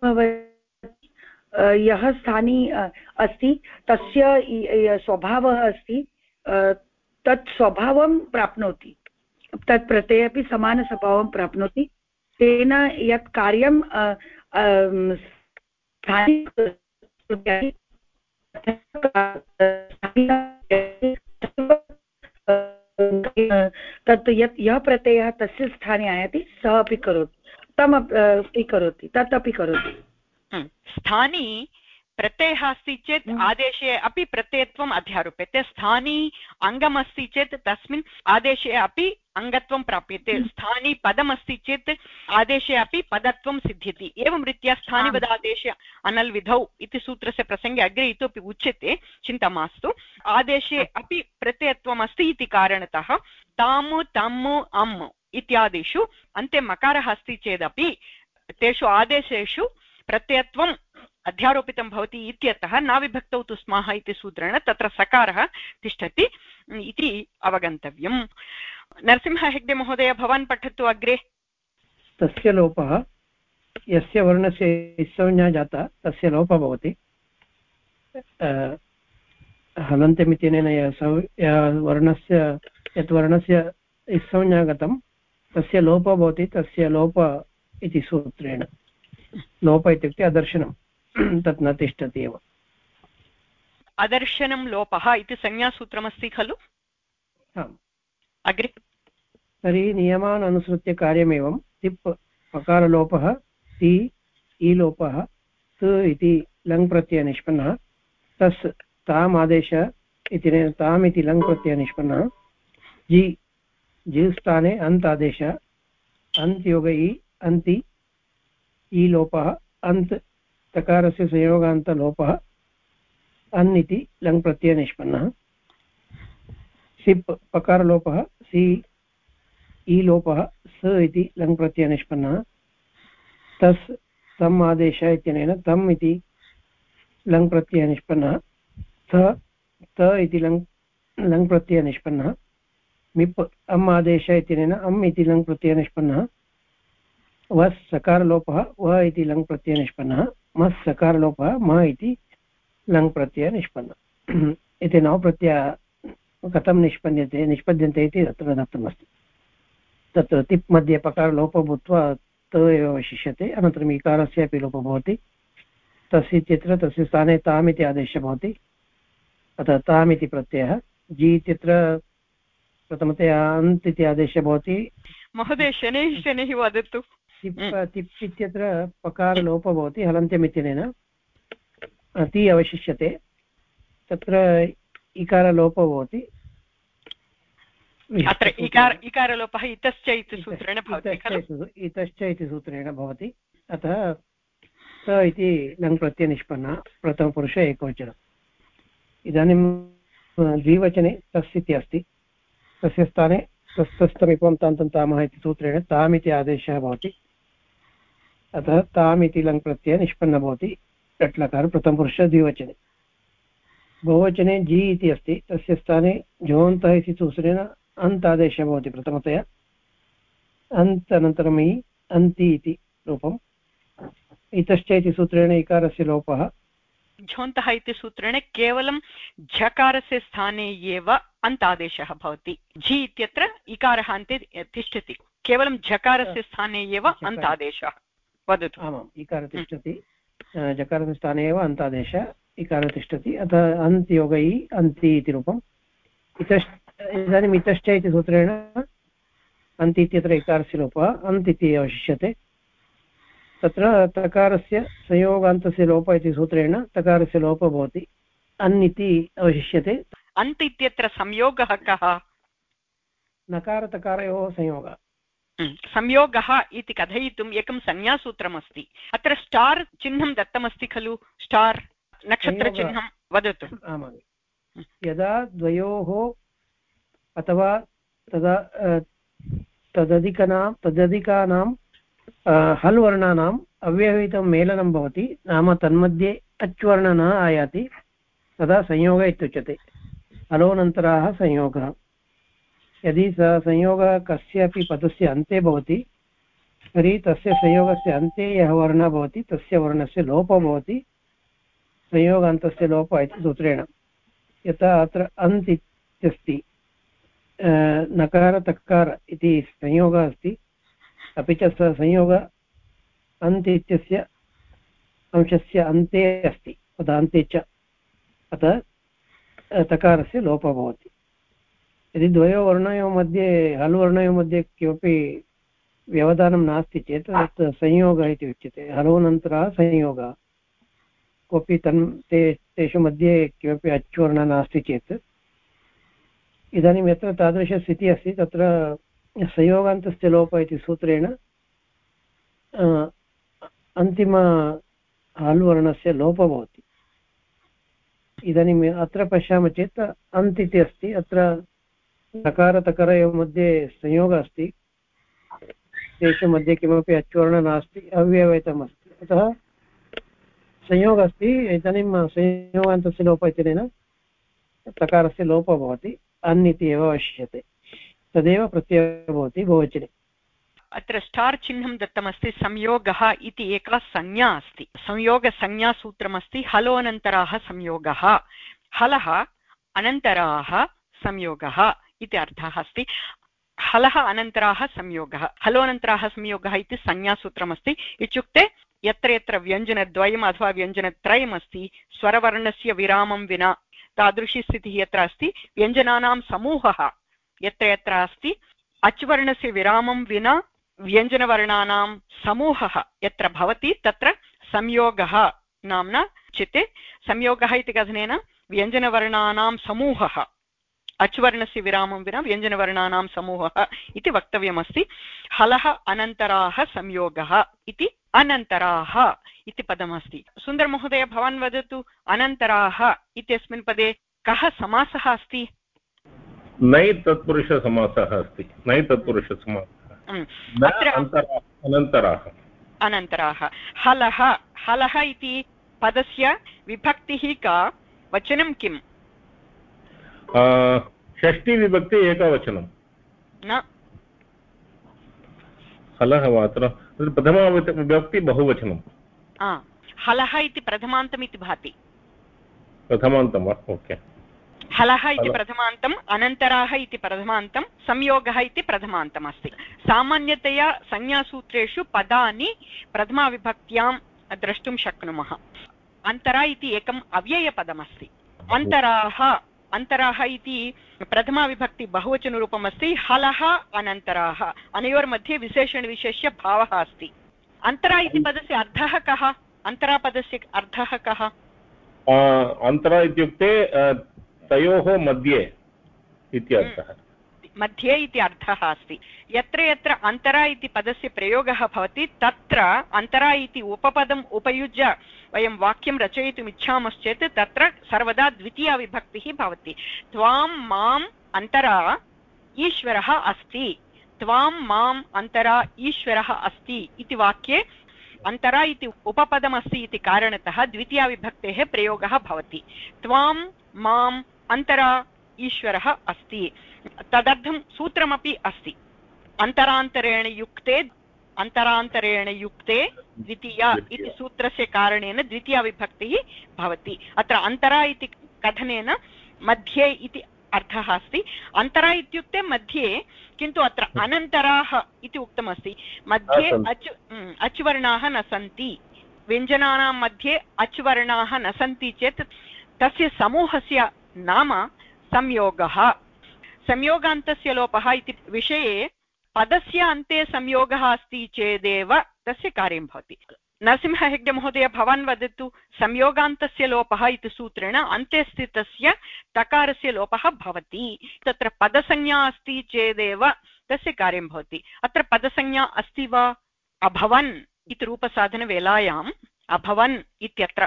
S3: यः स्थानी अस्ति तस्य स्वभावः अस्ति तत् स्वभावं प्राप्नोति तत् प्रत्यये अपि समानस्वभावं प्राप्नोति तेन यत् कार्यं तत् यत् यः प्रत्ययः तस्य स्थाने आयाति सः अपि करोति तमपि करोति तत् अपि करोति
S1: स्थानी प्रत्ययः अस्ति चेत् आदेशे अपि प्रत्ययत्वम् अध्यारोप्यते स्थानी अङ्गमस्ति चेत् तस्मिन् आदेशे अपि अङ्गत्वं प्राप्यते स्थानी पदमस्ति चेत् आदेशे अपि पदत्वं सिद्ध्यति एवं रीत्या स्थानिवदादेशे अनल्विधौ इति सूत्रस्य प्रसङ्गे अग्रे इतोपि उच्यते चिन्ता मास्तु आदेशे अपि प्रत्ययत्वम् अस्ति इति कारणतः तामु तम्मु अम्मु इत्यादिषु अन्ते मकारः अस्ति चेदपि तेषु आदेशेषु प्रत्ययत्वम् अध्यारोपितं भवति इत्यतः नाविभक्तौ तु स्मः इति सूत्रेण तत्र सकारः तिष्ठति इति अवगन्तव्यम्। नरसिंह हेग्डे महोदय भवान् पठतु अग्रे।
S6: तस्य लोपः यस्य वर्णस्य संज्ञा जाता तस्य लोपः भवति हलन्त्यमित्यनेन वर्णस्य यत् वर्णस्य संज्ञा गतं तस्य लोपः भवति तस्य लोप इति सूत्रेण। लोप इत्युक्ते अदर्शनं तत् न तिष्ठति एव।
S1: अदर्शनं लोपः इति संज्ञासूत्रमस्ति खलु? अग्रे
S6: तर्हि नियमान् अनुसृत्य कार्यमेवं तिप् पकारलोपः ति ईलोपः त् इति लङ् प्रत्ययनिष्पन्नः तस् ताम् आदेश इति ताम् इति लङ् प्रत्ययनिष्पन्नः जि स्थाने अन्त् आदेश अन्त् योग इ अन्ति ईलोपः अन्त् तकारस्य संयोगान्तलोपः अन् इति लङ् प्रत्ययनिष्पन्नः सिप् पकारलोपः सि ईलोपः स इति लङ् प्रत्ययनिष्पन्नः तस् तम् आदेश इत्यनेन तम् इति लङ् प्रत्ययनिष्पन्नः त इति लङ् प्रत्ययनिष्पन्नः मिप् अम् आदेश इत्यनेन अम् इति लङ् प्रत्ययनिष्पन्नः वस् सकारलोपः व इति लङ् प्रत्ययनिष्पन्नः मस् सकारलोपः म इति लङ् प्रत्ययनिष्पन्नः। इति नवप्रत्यय कथं निष्पद्यन्ते इति तत्र दत्तमस्ति। तत्र तिप् मध्ये पकारलोपः भूत्वा त एव अवशिष्यते अनन्तरम् इकारस्य अपि लोपः भवति तस्य इत्यत्र तस्य स्थाने ताम् इति आदेशः भवति अतः ताम् इति प्रत्ययः जि इत्यत्र प्रथमतया अन्त् इति आदेशः भवति।
S1: महोदय शनैः शनैः वदतु।
S6: तिप् इत्यत्र पकारलोपः भवति हलन्त्यम् इत्यनेन ति अवशिष्यते तत्र इकारलोपः भवति।
S1: अत्र इकारलोपः इतश्च इति सूत्रेण भवति खलु?
S6: इतश्च इति सूत्रेण भवति अतः त इति लङ् प्रत्ययनिष्पन्नः प्रथमपुरुष एकवचनम्। इदानीं द्विवचने तस् इति अस्ति तस्य स्थाने तस्तस्तमिपं तान्तं तामः इति सूत्रेण ताम् इति आदेशः भवति अतः ताम् इति लङ् प्रत्ययः निष्पन्नः भवति लट्लकार प्रथमपुरुष द्विवचने। बहुवचने जि इति अस्ति तस्य स्थाने जोन्तः इति सूत्रेण अन्त् आदेशः भवति प्रथमतया अन्त् अनन्तरम् इ अन्ति इति रूपम्। इतश्च इति सूत्रेण इकारस्य लोपः
S1: झोन्तः इति सूत्रेण केवलं झकारस्य स्थाने एव अन्तादेशः भवति। झि इत्यत्र इकारः अन्ते तिष्ठति केवलं झकारस्य स्थाने एव अन्तादेशः। वदतु।
S6: आमाम् इकारः तिष्ठति जकारस्य स्थाने एव अन्तादेशः इकारः तिष्ठति अतः अन्त् योग इ अन्ति इति रूपम्। इदानीम् इतश्च इति सूत्रेण अन्ति इत्यत्र इकारस्य लोपः अन्त् इति अवशिष्यते तत्र तकारस्य संयोगान्तस्य लोपः इति सूत्रेण तकारस्य लोपः भवति अन् इति अवशिष्यते।
S1: अन्त् इत्यत्र संयोगः कः?
S6: नकारतकारयोः संयोगः।
S1: संयोगः इति कथयितुम् एकं संज्ञासूत्रमस्ति। अत्र स्टार् चिह्नं दत्तमस्ति खलु? स्टार् नक्षत्रचिह्नं वदतु।
S6: आमां यदा द्वयोः अथवा तदा तदधिकानां हल् वर्णानाम् अव्यवहितं मेलनं भवति नाम तन्मध्ये अच् वर्णः न आयाति तदा संयोगः इत्युच्यते। हलोनन्तराः संयोगः। यदि सः संयोगः कस्यापि पदस्य अन्ते भवति तर्हि तस्य संयोगस्य अन्ते यः वर्णः भवति तस्य वर्णस्य लोपः भवति संयोगान्तस्य लोपः इति सूत्रेण। यथा अत्र अन्त् इत्यस्ति नकार तकार इति संयोगः अस्ति अपि च सः संयोगः अन्त् इत्यस्य अंशस्य अन्ते अस्ति पदान्ते च अतः तकारस्य लोपः भवति। यदि द्वयोः वर्णयोः मध्ये हल् वर्णयोः मध्ये किमपि व्यवधानं नास्ति चेत् तत् संयोगः इति उच्यते। हलोनन्तरः संयोगः कोऽपि तेषु मध्ये किमपि अच्वर्णः नास्ति चेत् इदानीं यत्र तादृशस्थितिः अस्ति तत्र संयोगान्तस्य लोपः इति सूत्रेण अन्तिम हल्वर्णस्य लोपः भवति। इदानीम् अत्र पश्यामः चेत् अन्त् इति अस्ति, अत्र नकारतकरयोः मध्ये संयोगः अस्ति, तेषु मध्ये किमपि अच्वर्णः नास्ति, अव्यवहितम् अस्ति, अतः संयोगः अस्ति। इदानीं संयोगान्तस्य लोपः इत्यनेन तकारस्य लोपः भवति, अन् इति एव अवशिष्यते, तदेव प्रत्ययः भवति बहुवचने।
S1: अत्र स्टार् चिह्नं दत्तमस्ति। संयोगः इति एका संज्ञा अस्ति, संयोगसंज्ञासूत्रमस्ति। हलोऽनन्तराः संयोगः, हलः अनन्तराः संयोगः इति अर्थः अस्ति। हलः अनन्तराः संयोगः, हलोऽनन्तराः संयोगः इति संज्ञासूत्रमस्ति। इत्युक्ते यत्र यत्र व्यञ्जनद्वयम् अथवा व्यञ्जनत्रयम् अस्ति, स्वरवर्णस्य विरामं विना, तादृशी स्थितिः यत्र अस्ति, व्यञ्जनानां समूहः यत्र यत्र अस्ति, अच्वर्णस्य विरामं विना व्यञ्जनवर्णानां समूहः यत्र भवति, तत्र संयोगः नाम्ना उच्यते। संयोगः इति कथनेन व्यञ्जनवर्णानां समूहः, अच्वर्णस्य विरामं विना व्यञ्जनवर्णानां समूहः इति वक्तव्यमस्ति। हलः अनन्तराः संयोगः इति अनन्तराः इति पदमस्ति। सुन्दरमहोदय, भवान् वदतु, अनन्तराः इत्यस्मिन् पदे कः समासः अस्ति?
S2: नै तत्पुरुषसमासः अस्ति। नै तत्पुरुषसमासः, अनन्तराः।
S1: अनन्तराः। हलः, हलः इति पदस्य विभक्तिः का, वचनं किम्?
S2: षष्टिविभक्ति एकवचनं
S1: न,
S2: हलः वा अत्र प्रथमा विभक्ति बहुवचनं।
S1: हलः इति प्रथमान्तमिति भाति।
S2: प्रथमान्तं वा? ओके।
S1: हलः इति प्रथमान्तम्, अनन्तराः इति प्रथमान्तं, संयोगः इति प्रथमान्तम् अस्ति। सामान्यतया संज्ञासूत्रेषु पदानि प्रथमाविभक्त्यां द्रष्टुं शक्नुमः। अन्तरा इति एकम् अव्ययपदमस्ति। अन्तराः, अन्तराः इति प्रथमाविभक्ति बहुवचनरूपमस्ति। हलः अनन्तराः, अनयोर्मध्ये विशेषणविशेष्य भावः अस्ति। अन्तरा इति पदस्य अर्थः कः? अन्तरापदस्य अर्थः कः?
S2: अन्तरा इत्युक्ते तयोः मध्ये इत्यर्थः।
S1: मध्ये इति अर्थः अस्ति। यत्र यत्र अन्तरा इति पदस्य प्रयोगः भवति, तत्र अन्तरा इति उपपदम् उपयुज्य वयं वाक्यं रचयितुम् इच्छामश्चेत् तत्र सर्वदा द्वितीया विभक्तिः भवति। त्वां माम् अन्तरा ईश्वरः अस्ति, त्वां माम् अन्तरा ईश्वरः अस्ति इति वाक्ये अन्तरा इति उपपदमस्ति इति कारणतः द्वितीया विभक्तेः प्रयोगः भवति। त्वां माम् अन्तरा ईश्वरः अस्ति, तदर्थं सूत्रमपि अस्ति। अन्तरान्तरेण युक्ते, अन्तरान्तरेण युक्ते द्वितीया इति सूत्रस्य कारणेन द्वितीया विभक्तिः भवति। अत्र अन्तरा इति कथनेन मध्ये इति अर्थः अस्ति। अन्तरा इत्युक्ते मध्ये, किन्तु अत्र अनन्तराः इति उक्तमस्ति। मध्ये अच्वर्णाः न सन्ति, व्यञ्जनानां मध्ये अच्वर्णाः न सन्ति चेत् तस्य समूहस्य नाम संयोगः। संयोगान्तस्य लोपः इति विषये पदस्य अन्ते संयोगः अस्ति चेदेव तस्य कार्यं भवति। नरसिंह हेग्डे महोदय, भवान् वदतु, संयोगान्तस्य लोपः इति सूत्रेण अन्ते स्थितस्य तकारस्य लोपः भवति। तत्र पदसंज्ञा अस्ति चेदेव तस्य कार्यं भवति। अत्र पदसंज्ञा अस्ति वा? अभवन् इति रूपसाधनवेलायाम् अभवन् इत्यत्र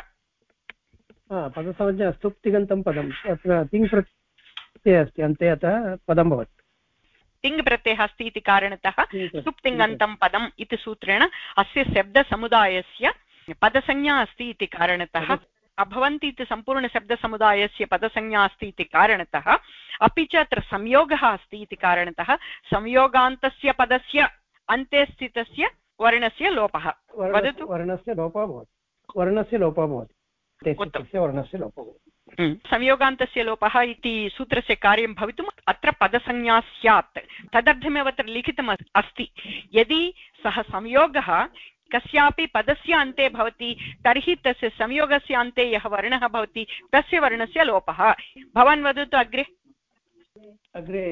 S6: पदसंज्ञा स्तुप्तिगन्तं पदम्, अत्र तिङ् प्रत्ययः अस्ति अन्ते, अतः पदं भवति।
S1: तिङ् प्रत्ययः अस्ति इति कारणतः सुप्तिङन्तं पदम् इति सूत्रेण अस्य शब्दसमुदायस्य पदसंज्ञा अस्ति इति कारणतः, अभवन्ति इति सम्पूर्णशब्दसमुदायस्य पदसंज्ञा अस्ति इति कारणतः, अपि च अत्र संयोगः अस्ति इति कारणतः संयोगान्तस्य पदस्य अन्ते स्थितस्य वर्णस्य लोपः। वदतु।
S6: वर्णस्य लोपः भवति, वर्णस्य लोपः भवति, वर्णस्य लोपः भवति।
S1: संयोगान्तस्य लोपः इति सूत्रस्य कार्यं भवितुम् अत्र पदसंज्ञा स्यात्, तदर्थमेव अत्र लिखितम् अस्ति। यदि सः संयोगः कस्यापि पदस्य अन्ते भवति तर्हि तस्य संयोगस्य अन्ते यः वर्णः भवति तस्य वर्णस्य लोपः। भवान् वदतु अग्रे।
S6: अग्रे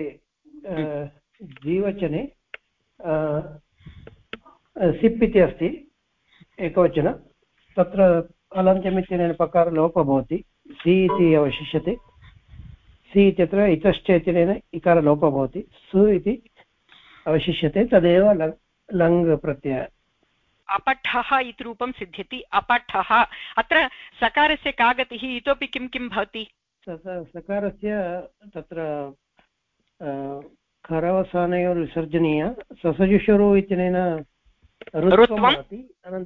S6: द्विवचने सिप् इति अस्ति एकवचन, तत्र अलन्त्यम् इत्यनेन पकारलोपः भवति सि इति अवशिष्यते सि इत्यत्र इतश्च इत्यनेन इकारलोपः भवति सु इति अवशिष्यते तदेव लङ् प्रत्ययः
S1: अपठः इति रूपं सिद्ध्यति अपठः अत्र सकारस्य का गतिः इतोपि किं किं भवति
S6: सकारस्य तत्र खरवसानयोर्विसर्जनीय ससजुषुरु इत्यनेन ऋत्वं भवति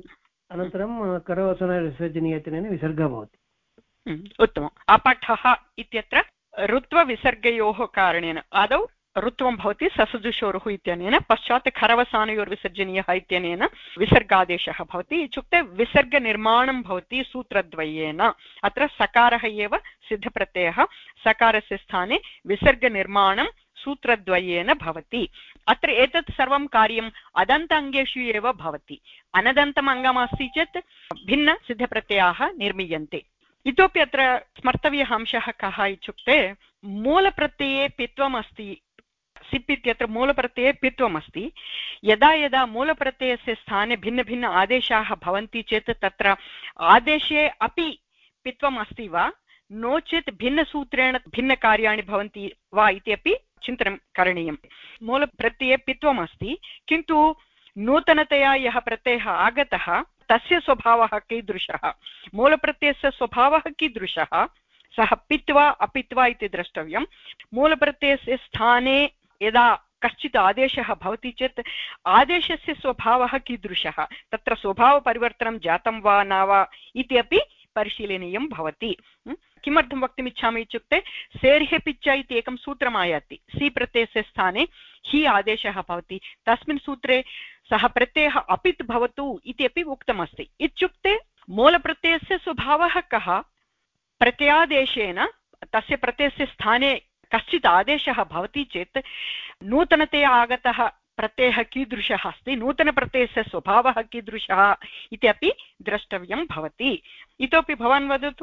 S6: अनन्तरं करवसानयोर्विसर्जनीय इत्यनेन विसर्गः भवति
S1: उत्तमम् अपठः इत्यत्र ऋत्वविसर्गयोः कारणेन आदौ ऋत्वं भवति ससजुषोरुः इत्यनेन पश्चात् खरवसानयोर्विसर्जनीयः इत्यनेन विसर्गादेशः भवति इत्युक्ते विसर्गनिर्माणं भवति सूत्रद्वयेन अत्र सकारः एव सिद्धप्रत्ययः सकारस्य स्थाने विसर्गनिर्माणं सूत्रद्वयेन भवति अत्र एतत् सर्वं कार्यम् अदन्त अङ्गेषु एव भवति अनदन्तम् अङ्गमस्ति चेत् भिन्न सिद्धप्रत्ययाः निर्मीयन्ते इतोपि अत्र स्मर्तव्यः अंशः कः इत्युक्ते मूलप्रत्यये पित्वम् अस्ति सिप् इत्यत्र मूलप्रत्यये पित्वम् अस्ति यदा यदा मूलप्रत्ययस्य स्थाने भिन्न भिन्न आदेशाः भवन्ति चेत् तत्र आदेशे अपि पित्वम् अस्ति वा नो चेत् भिन्नसूत्रेण भिन्नकार्याणि भवन्ति वा इति अपि चिन्तनं करणीयं मूलप्रत्यये पित्वम् अस्ति किन्तु नूतनतया यः प्रत्ययः आगतः तस्य स्वभावः कीदृशः मूलप्रत्ययस्य स्वभावः कीदृशः सः पित्वा अपित्वा इति द्रष्टव्यं मूलप्रत्ययस्य स्थाने यदा कश्चित् आदेशः भवति चेत् आदेशस्य स्वभावः कीदृशः तत्र स्वभावपरिवर्तनं जातं वा न वा इति अपि परिशीलनीयं भवति किमर्थं वक्तुमिच्छामि इत्युक्ते सेर्ह्यपिच्च इति एकं सूत्रम् आयाति सि प्रत्ययस्य स्थाने हि आदेशः भवति तस्मिन् सूत्रे सः प्रत्ययः अपित् भवतु इति अपि उक्तमस्ति इत्युक्ते मूलप्रत्ययस्य स्वभावः कः प्रत्ययादेशेन तस्य प्रत्ययस्य स्थाने कश्चित् आदेशः भवति चेत् नूतनतया आगतः प्रत्ययः कीदृशः अस्ति नूतनप्रत्ययस्य स्वभावः कीदृशः इति अपि द्रष्टव्यं भवति इतोपि भवान् वदतु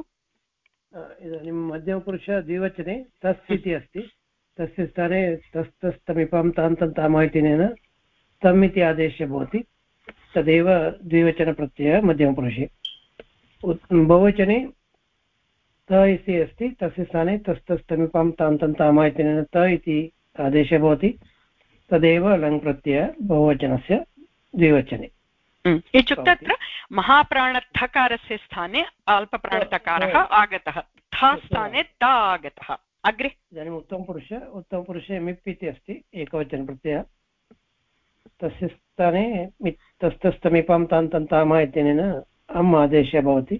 S6: इदानीं मध्यमपुरुष द्विवचने तस् इति अस्ति तस्य स्थाने तस्तस्तमिपां तान्तन्ताम इत्यनेन तम् इति आदेशः भवति तदेव द्विवचनप्रत्ययः मध्यमपुरुषे बहुवचने त इति अस्ति तस्य स्थाने तस्तस्तमिपां तान्तन्ताम इत्यनेन त इति आदेशः भवति तदेव लङ् प्रत्ययः बहुवचनस्य द्विवचने
S1: इत्युक्ते अत्र महाप्राणथकारस्य स्थाने अल्पप्राणतकारः आगतः थ स्थाने त आगतः अग्रे
S6: इदानीम् उत्तमपुरुषे मिप् इति अस्ति एकवचनप्रत्ययः तस्य स्थाने तस्तस्तमीपां तान्तन्ताम इत्यनेन अम् आदेशः भवति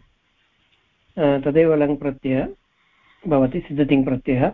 S6: तदेव लङ् प्रत्ययः भवति सिद्धतिङ् प्रत्ययः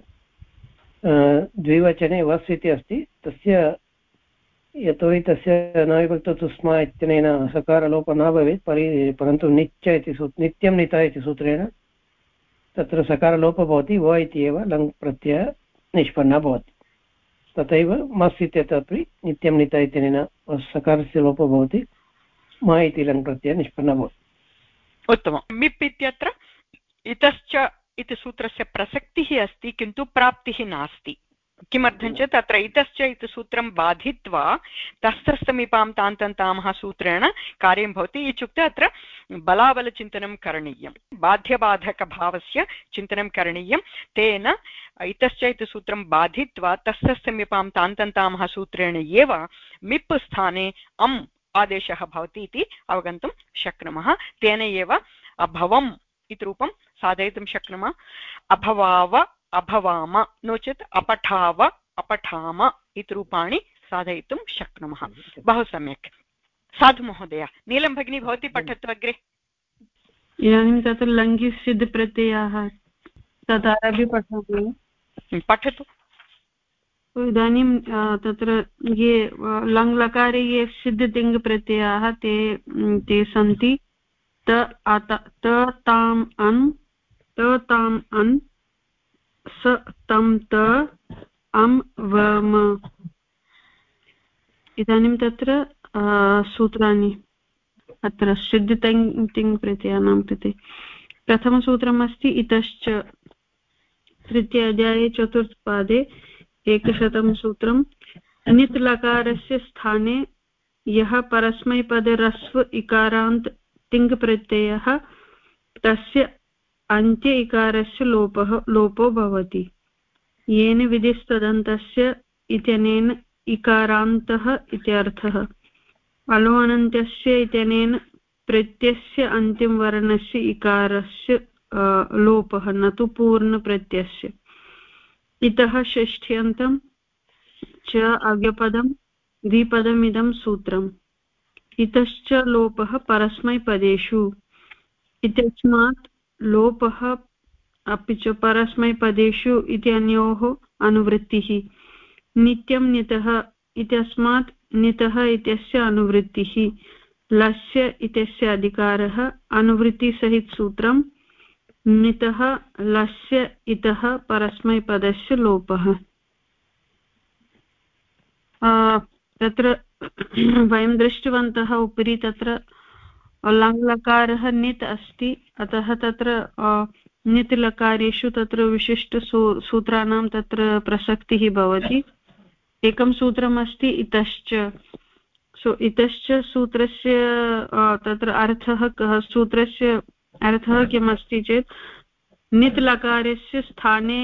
S6: द्विवचने वस् इति अस्ति तस्य यतोहि तस्य न विभक्तौ स्म इत्यनेन सकारलोपः न भवेत् परन्तु नित्य इति नित्यं निता इति सूत्रेण तत्र सकारलोपः भवति व इति एव लङ् प्रत्ययः निष्पन्नः भवति तथैव मस् इत्यत्रापि नित्यं निता इत्यनेन सकारस्य लोपः भवति म इति लङ् प्रत्ययः निष्पन्नः भवति
S1: उत्तमं मिप् इत्यत्र इतश्च इति सूत्रस्य प्रसक्तिः अस्ति किन्तु प्राप्तिः नास्ति किमर्थं चेत् अत्र इतश्च इति सूत्रं बाधित्वा तस्थस्थमीपां तान्तन्तामः सूत्रेण कार्यं भवति इत्युक्ते अत्र बलाबलचिन्तनं करणीयं बाध्यबाधकभावस्य चिन्तनं करणीयं तेन इतश्च इति सूत्रं बाधित्वा तस्थस्थमीपां तान्तन्तामः सूत्रेण एव मिप् स्थाने अम् आदेशः भवति इति अवगन्तुं शक्नुमः तेन एव अभवम् इति रूपं साधयितुं शक्नुमः अभवाव अभवाम नो चेत् अपठाव अपठाम इति रूपाणि साधयितुं शक्नुमः बहु सम्यक् साधु महोदय नीलं भगिनी भवती पठतु अग्रे
S5: इदानीं तत्र लङ्घि सिद्ध प्रत्ययाः तदारभ्य पठामि
S1: पठतु
S5: इदानीं तत्र ये लङ् लकारे ये सिद्धतिङ् प्रत्ययाः ते सन्ति त ताम् अन् स तं त अम् वम इदानीं तत्र सूत्राणि अत्र सिद्धतिङ् प्रत्ययानां कृते प्रथमसूत्रम् अस्ति इतश्च तृतीय अध्याये चतुर्थपादे 100 सूत्रं नित् लकारस्य स्थाने यः परस्मैपदरस्व इकारान्त तिङ् प्रत्ययः तस्य अन्त्य इकारस्य लोपो भवति। येन विधिस्तदन्तस्य इत्यनेन इकारान्तः इत्यर्थः। अलो अनन्त्यस्य इत्यनेन प्रत्ययस्य अन्तिमवर्णस्य इकारस्य लोपः, न तु पूर्णप्रत्ययस्य। इतः षष्ठ्यन्तं च अव्यपदं द्विपदमिदं सूत्रम्। इतश्च लोपः परस्मैपदेषु। इत्यस्मात् लोपः अपि च परस्मैपदेषु इत्यनयोः अनुवृत्तिः। नित्यं नितः इत्यस्मात् नितः इत्यस्य अनुवृत्तिः। लस्य इत्यस्य अधिकारः। अनुवृत्तिसहितसूत्रं नितः लस्य इतः परस्मैपदस्य लोपः। तत्र वयं दृष्टवन्तः उपरि तत्र लङ्लकारः नित् अस्ति, अतः तत्र नित् लकारेषु तत्र विशिष्टसूत्राणां तत्र प्रसक्तिः भवति। एकं सूत्रमस्ति इतश्च। इतश्च सूत्रस्य तत्र अर्थः कः? सूत्रस्य अर्थः किम् अस्ति चेत् नित् लकारस्य स्थाने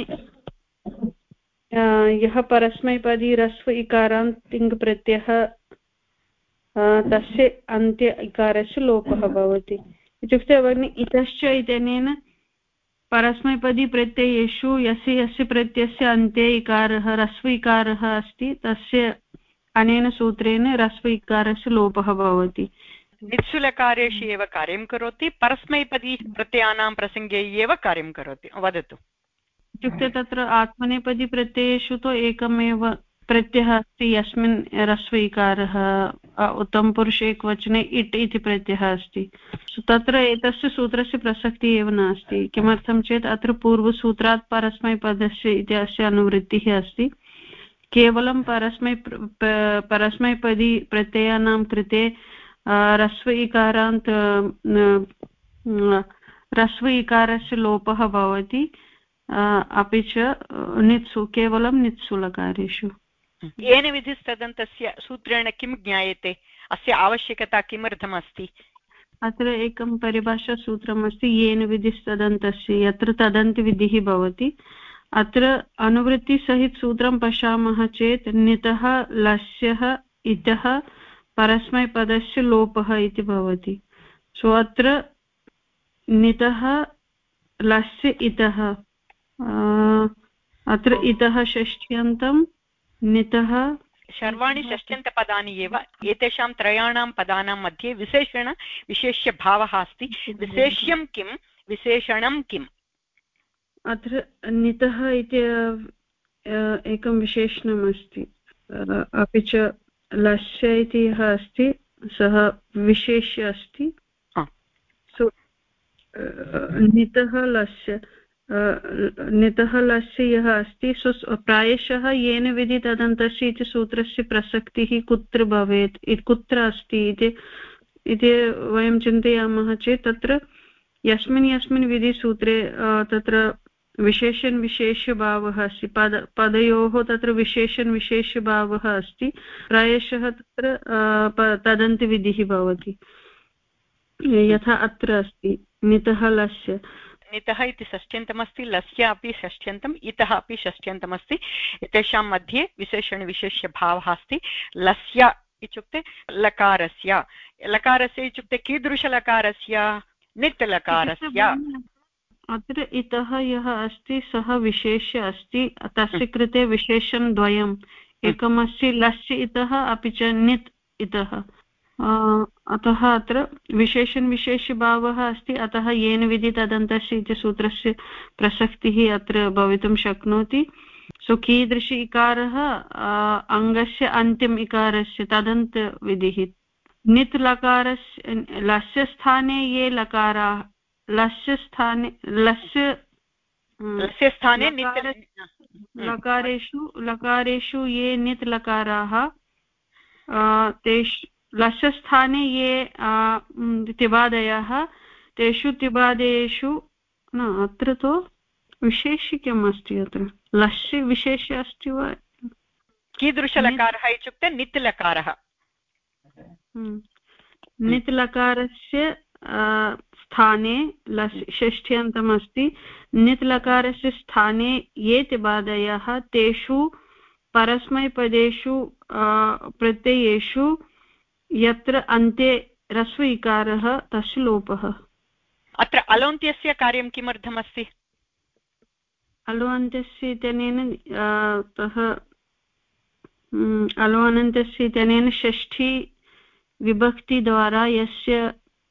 S5: यः परस्मैपदी रस्व इकारान्त तिङ् प्रत्ययः तस्य अन्त्य इकारस्य लोपः भवति। इत्युक्ते भगिनि इतश्च इत्यनेन परस्मैपदी प्रत्ययेषु यस्य प्रत्ययस्य अन्त्ये इकारः रस्व इकारः अस्ति, तस्य अनेन सूत्रेण रस्व इकारस्य लोपः भवति।
S1: नित्सुलकारेषु एव कार्यं करोति, परस्मैपदी प्रत्ययानां प्रसङ्गे एव कार्यं करोति। वदतु।
S5: इत्युक्ते तत्र आत्मनेपदी प्रत्ययेषु तु एकमेव प्रत्ययः अस्ति, यस्मिन् रस्व इकारः, उत्तमपुरुषे एकवचने इट् इति प्रत्ययः अस्ति। तत्र एतस्य सूत्रस्य प्रसक्तिः एव नास्ति। किमर्थं चेत् अत्र पूर्वसूत्रात् परस्मैपदस्य इत्यस्य अनुवृत्तिः अस्ति। केवलं परस्मैपदी प्रत्ययानां कृते रस्व इकारान्त रस्व इकारस्य लोपः भवति, अपि च नित्सु केवलं नित्सुलकारेषु।
S1: येन विधिस्तदन्तस्य सूत्रेण किं ज्ञायते? अस्य आवश्यकता किमर्थमस्ति?
S5: अत्र एकं परिभाषासूत्रमस्ति येन विधिस्तदन्तस्य, यत्र तदन्तविधिः भवति। अत्र अनुवृत्तिसहितसूत्रं पश्यामः चेत् नितः लस्यः इतः परस्मैपदस्य लोपः इति भवति। सो अत्र नितः लस्य इतः, अत्र इतः षष्ठ्यन्तं नितः
S1: सर्वाणि षष्ठ्यन्तपदानि एव। एतेषां त्रयाणां पदानां मध्ये विशेषण विशेष्यभावः अस्ति। विशेष्यं किं, विशेषणं किम्?
S5: अत्र नितः इति एकं विशेषणम् अस्ति, अपि च लस्य इति यः अस्ति सः विशेष्य अस्ति। सो नितः लस्य यः अस्ति सो प्रायशः येन विधि तदन्तस्य इति सूत्रस्य प्रसक्तिः कुत्र भवेत्, कुत्र अस्ति इति वयं चिन्तयामः चेत् तत्र यस्मिन् विधिसूत्रे तत्र विशेषण विशेष्यभावः अस्ति, पदयोः तत्र विशेषण विशेष्यभावः अस्ति, प्रायशः तत्र तदन्तविधिः भवति। यथा अत्र अस्ति नितः लस्य।
S1: नितः इति षष्ठ्यन्तमस्ति, लस्य अपि षष्ठ्यन्तम्, इतः अपि षष्ठ्यन्तमस्ति। एतेषां मध्ये विशेषणविशेष्यभावः अस्ति। लस्य इत्युक्ते लकारस्य, लकारस्य इत्युक्ते कीदृशलकारस्य? नित् लकारस्य।
S5: अत्र इतः यः अस्ति सः विशेष्य अस्ति, तस्य कृते विशेषं द्वयम्, एकमस्ति लस्य इतः अपि च नित् इतः। अतः अत्र विशेषण विशेष्यभावः अस्ति, अतः येन विधि तदन्तस्य इति सूत्रस्य प्रसक्तिः अत्र भवितुं शक्नोति। सो कीदृश इकारः? अङ्गस्य अन्तिम इकारस्य तदन्तविधिः। नित् लकारस्य लस्य स्थाने ये लकाराः, लस्य स्थाने लकारेषु ये नित् लकाराः, लस्य स्थाने ये तिबादयः, तेषु तिबादयेषु न, अत्र तु विशेष्य किम् अस्ति? अत्र लस्य विशेष्य अस्ति वा?
S1: कीदृशलकारः इत्युक्ते नित् लकारः।
S5: नित् लकारस्य स्थाने षष्ठ्यन्तम् अस्ति। नित् लकारस्य स्थाने ये च बाधयः तेषु परस्मैपदेषु प्रत्ययेषु यत्र अन्ते ह्रस्व इकारः तस्य लोपः।
S1: अत्र अलोन्त्यस्य कार्यं किमर्थमस्ति?
S5: अलोऽन्तस्य इत्यनेन अलोऽनन्तस्य इत्यनेन षष्ठी विभक्तिद्वारा यस्य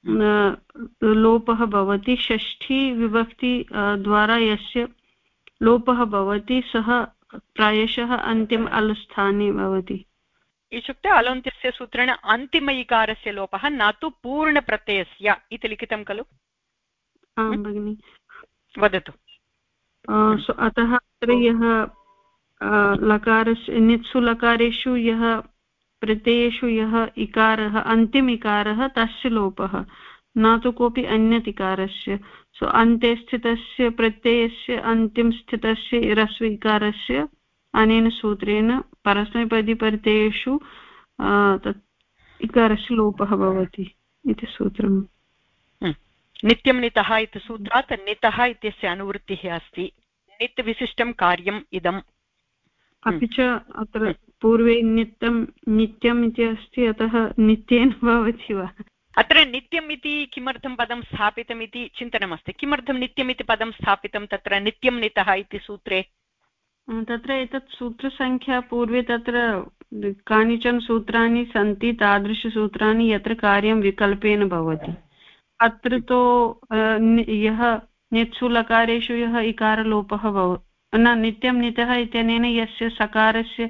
S5: लोपः भवति, षष्ठी विभक्ति द्वारा यस्य लोपः भवति सः प्रायशः अन्तिम अल्स्थाने भवति।
S1: इत्युक्ते अलोन्त्यस्य सूत्रेण अन्तिम इकारस्य लोपः न तु पूर्णप्रत्ययस्य इति लिखितं खलु?
S5: आं भगिनि,
S1: वदतु।
S5: अतः अत्र यः लकारस्य नित्सु लकारेषु यः प्रत्ययेषु यः इकारः अन्तिम इकारः तस्य लोपः, न तु कोऽपि अन्यत् इकारस्य। सो अन्ते स्थितस्य प्रत्ययस्य अन्तिम स्थितस्य ह्रस्व इकारस्य अनेन सूत्रेण परस्मैपदीप्रत्ययेषु तत् इकारस्य लोपः भवति इति सूत्रम्।
S1: नित्यं नितः इति सूत्रात् नितः इत्यस्य अनुवृत्तिः अस्ति। नित् विशिष्टं कार्यम् इदम्।
S5: अपि च अत्र पूर्वे नित्यम् इति अस्ति, अतः नित्येन भवति वा?
S1: अत्र नित्यम् इति किमर्थं पदं स्थापितम् इति चिन्तनमस्ति। किमर्थं नित्यम् इति पदं स्थापितं तत्र नित्यं नितः इति सूत्रे?
S5: तत्र एतत् सूत्रसङ्ख्या पूर्वे तत्र कानिचन सूत्राणि सन्ति, तादृशसूत्राणि यत्र कार्यं विकल्पेन भवति। अत्र तु यः नित्सु लकारेषु यः इकारलोपः भवति, न नित्यं नितः इत्यनेन यस्य सकारस्य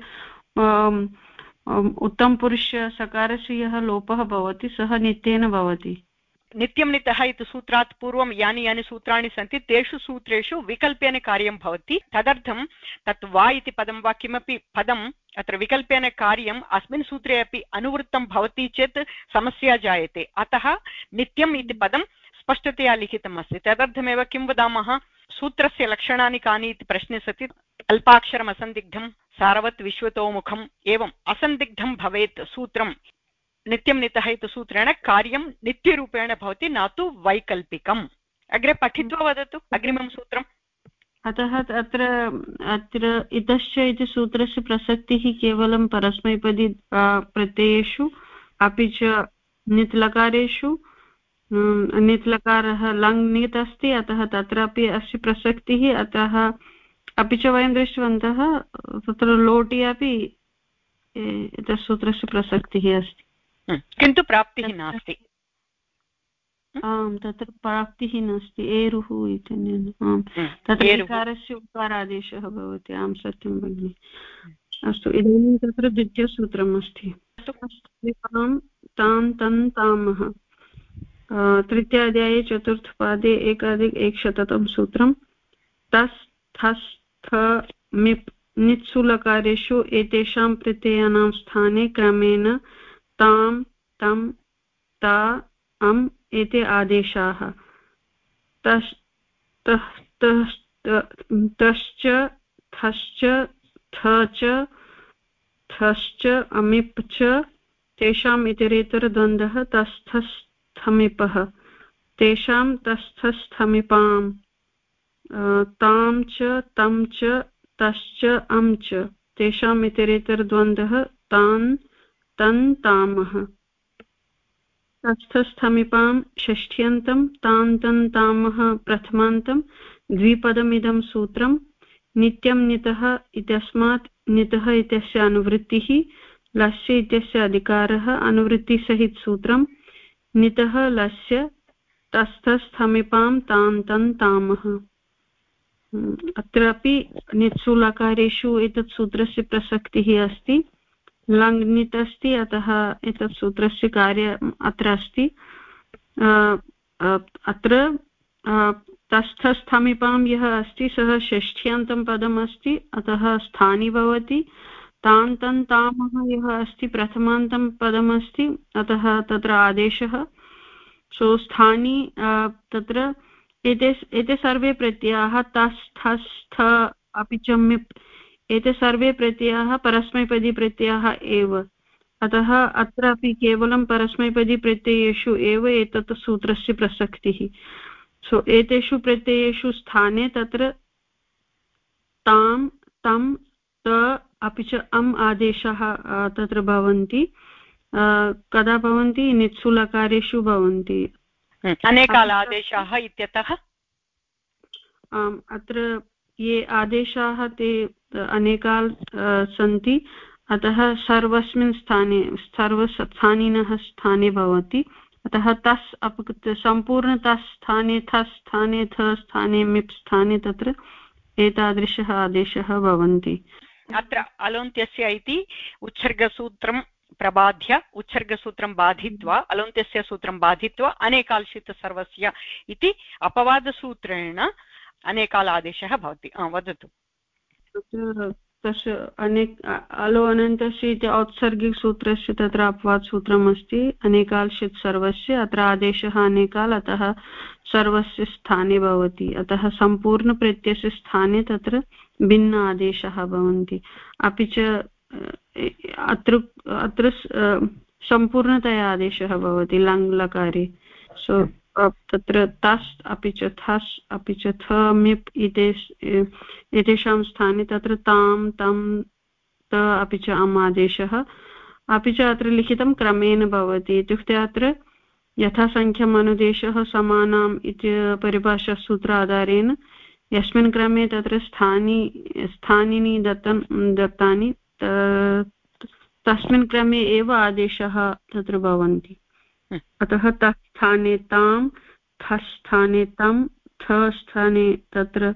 S5: उत्तमपुरुष सकारस्य यः लोपः भवति सः नित्येन भवति।
S1: नित्यं नितः इति सूत्रात् पूर्वं यानि यानि सूत्राणि सन्ति तेषु सूत्रेषु विकल्पेन कार्यं भवति। तदर्थं तत् वा इति पदं वा किमपि पदम् अत्र विकल्पेन कार्यम् अस्मिन् सूत्रे अपि अनुवृत्तं भवति चेत् समस्या जायते। अतः नित्यम् इति पदं स्पष्टतया लिखितम् अस्ति। तदर्थमेव किं वदामः, सूत्रस्य लक्षणानि कानि इति प्रश्ने सति अल्पाक्षरम् असन्दिग्धं सारवत् विश्वतोमुखम् एवम् असन्दिग्धं भवेत् सूत्रं। नित्यं नितः इति सूत्रेण कार्यं नित्यरूपेण भवति, न तु वैकल्पिकम्। अग्रे पठित्वा वदतु अग्रिमं सूत्रम्।
S5: अतः अत्र इतश्च इति सूत्रस्य प्रसक्तिः केवलं परस्मैपदी प्रत्ययेषु अपि च नित् लकारेषु। नित् लकारः लङ् नित् अस्ति, अतः तत्रापि अस्य प्रसक्तिः। अतः अपि च वयं दृष्टवन्तः तत्र लोटि अपि एतस्य सूत्रस्य प्रसक्तिः अस्ति,
S1: किन्तु प्राप्तिः नास्ति।
S5: आम्, तत्र प्राप्तिः नास्ति एरुः इत्यनेन। आम्, तत्र एकारस्य उकारादेशः भवति। आं, सत्यं भगिनि। अस्तु, इदानीं तत्र द्वितीयसूत्रम् अस्ति। तां तं तामः। तृतीयाध्याये चतुर्थपादे 1+1 सूत्रं। तस् थस् थ मिप् नित्सु लकारेषु एतेषां प्रत्ययानां स्थाने क्रमेण तां तं ता अम् एते आदेशाः। तश्च थश्च थ च थश्च अमिप् च तेषाम् इतरेतरद्वन्द्वः तस्थस्थमिपः तेषां तस्थस्थमिपाम् तां च तं च तश्च अं च तेषाम् इतरेतरद्वन्द्वः तान् तं तामः। तस्थस्थमिपां षष्ठ्यन्तं तान् तं तामः प्रथमान्तं द्विपदमिदं सूत्रं। नित्यं नितः इत्यस्मात् नितः इत्यस्य अनुवृत्तिः लस्य इत्यस्य अधिकारः अनुवृत्तिसहित सूत्रं। नितः लस्य तस्थस्थमिपां तान् तं तामः। अत्रापि नित्सु लकारेषु एतत् सूत्रस्य प्रसक्तिः अस्ति। लङ् नित् अस्ति, अतः एतत् सूत्रस्य कार्यम् अत्र अस्ति। अत्र तस्थस्थमिपां यः अस्ति सः षष्ठ्यन्तं पदम् अस्ति, अतः स्थानी भवति। तान् तं तामः यः अस्ति प्रथमान्तं पदम् अस्ति, अतः तत्र आदेशः। सो स्थानी तत्र एते सर्वे प्रत्ययाः तस् थस् थ अपि च मिप् एते सर्वे प्रत्ययाः परस्मैपदी प्रत्ययाः एव। अतः अत्रापि केवलं परस्मैपदी प्रत्ययेषु एव एतत् सूत्रस्य प्रसक्तिः। सो एतेषु प्रत्ययेषु स्थाने तत्र तां तं त अपि च अम् आदेशाः तत्र भवन्ति। कदा भवन्ति? नित्सुलकारेषु भवन्ति।
S1: अनेकाल आदेशाः इत्यतः
S5: अत्र ये आदेशाः ते अनेकाल सन्ति, अतः सर्वस्मिन् स्थाने सर्वस्थानिनः स्थाने भवति। अतः तस् सम्पूर्ण तस् स्थाने थस् स्थाने थ स्थाने मिप् स्थाने तत्र एतादृशः आदेशः भवन्ति।
S1: अत्र अलोन्त्यस्य इति उच्छर्गसूत्रं प्रबाध्य उच्छर्गसूत्रं बाधित्वा अलोन्त्यस्य सूत्रं बाधित्वा अनेकाल्शित् सर्वस्य इति अपवादसूत्रेण अनेकाल आदेशः भवति। वदतु।
S5: तस्य अलो अनन्तस्य इति औत्सर्गिकसूत्रस्य तत्र अपवादसूत्रम् अस्ति अनेकाल्शित् सर्वस्य। अत्र आदेशः अनेकाल, अतः सर्वस्य स्थाने भवति। अतः सम्पूर्णप्रत्ययस्य स्थाने तत्र भिन्न आदेशाः भवन्ति। अपि च अत्र सम्पूर्णतया आदेशः भवति लङ् लकारे। सो तत्र तस् अपि च थस् अपि च थ मिप् एतेषां स्थाने तत्र तां तं त अपि च अम् आदेशः। अपि च अत्र लिखितं क्रमेण भवति, इत्युक्ते अत्र यथासङ्ख्यम् अनुदेशः समानाम् इति परिभाषासूत्र आधारेण यस्मिन् क्रमे तत्र स्थानिनि दत्तानि तस्मिन् क्रमे एव आदेशाः तत्र भवन्ति। अतः तत् स्थाने तां, थस् स्थाने तं, थ स्थाने तत्र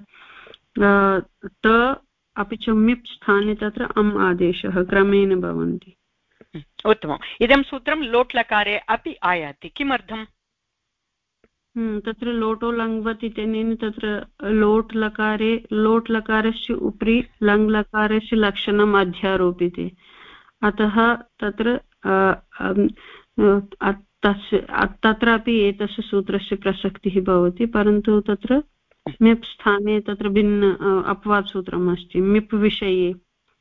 S5: त अपि च मिप् स्थाने तत्र अम् आदेशः क्रमेण भवन्ति।
S1: उत्तमम्। इदं सूत्रं लोट् लकारे अपि आयाति। किमर्थम्?
S5: तत्र लोटो लङ्वत् इत्यनेन तत्र लोट् लकारस्य उपरि लङ् लकारस्य लक्षणम् अध्यारोप्यते। अतः तत्र तत्रापि एतस्य सूत्रस्य प्रसक्तिः भवति, परन्तु तत्र मिप् स्थाने तत्र भिन्न अपवादसूत्रम् अस्ति। मिप् विषये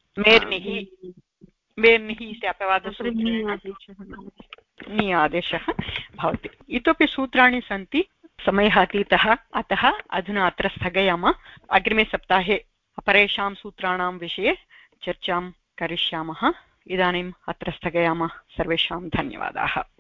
S1: मेर्निः इति अपवादसूत्रेण नि आदेशः भवति। इतोपि सूत्राणि सन्ति, समयः अतीतः, अतः अधुना अत्र स्थगयामः। अग्रिमे सप्ताहे अपरेषां सूत्राणां विषये चर्चां करिष्यामः। इदानीम् अत्र स्थगयामः। सर्वेषां धन्यवादाः।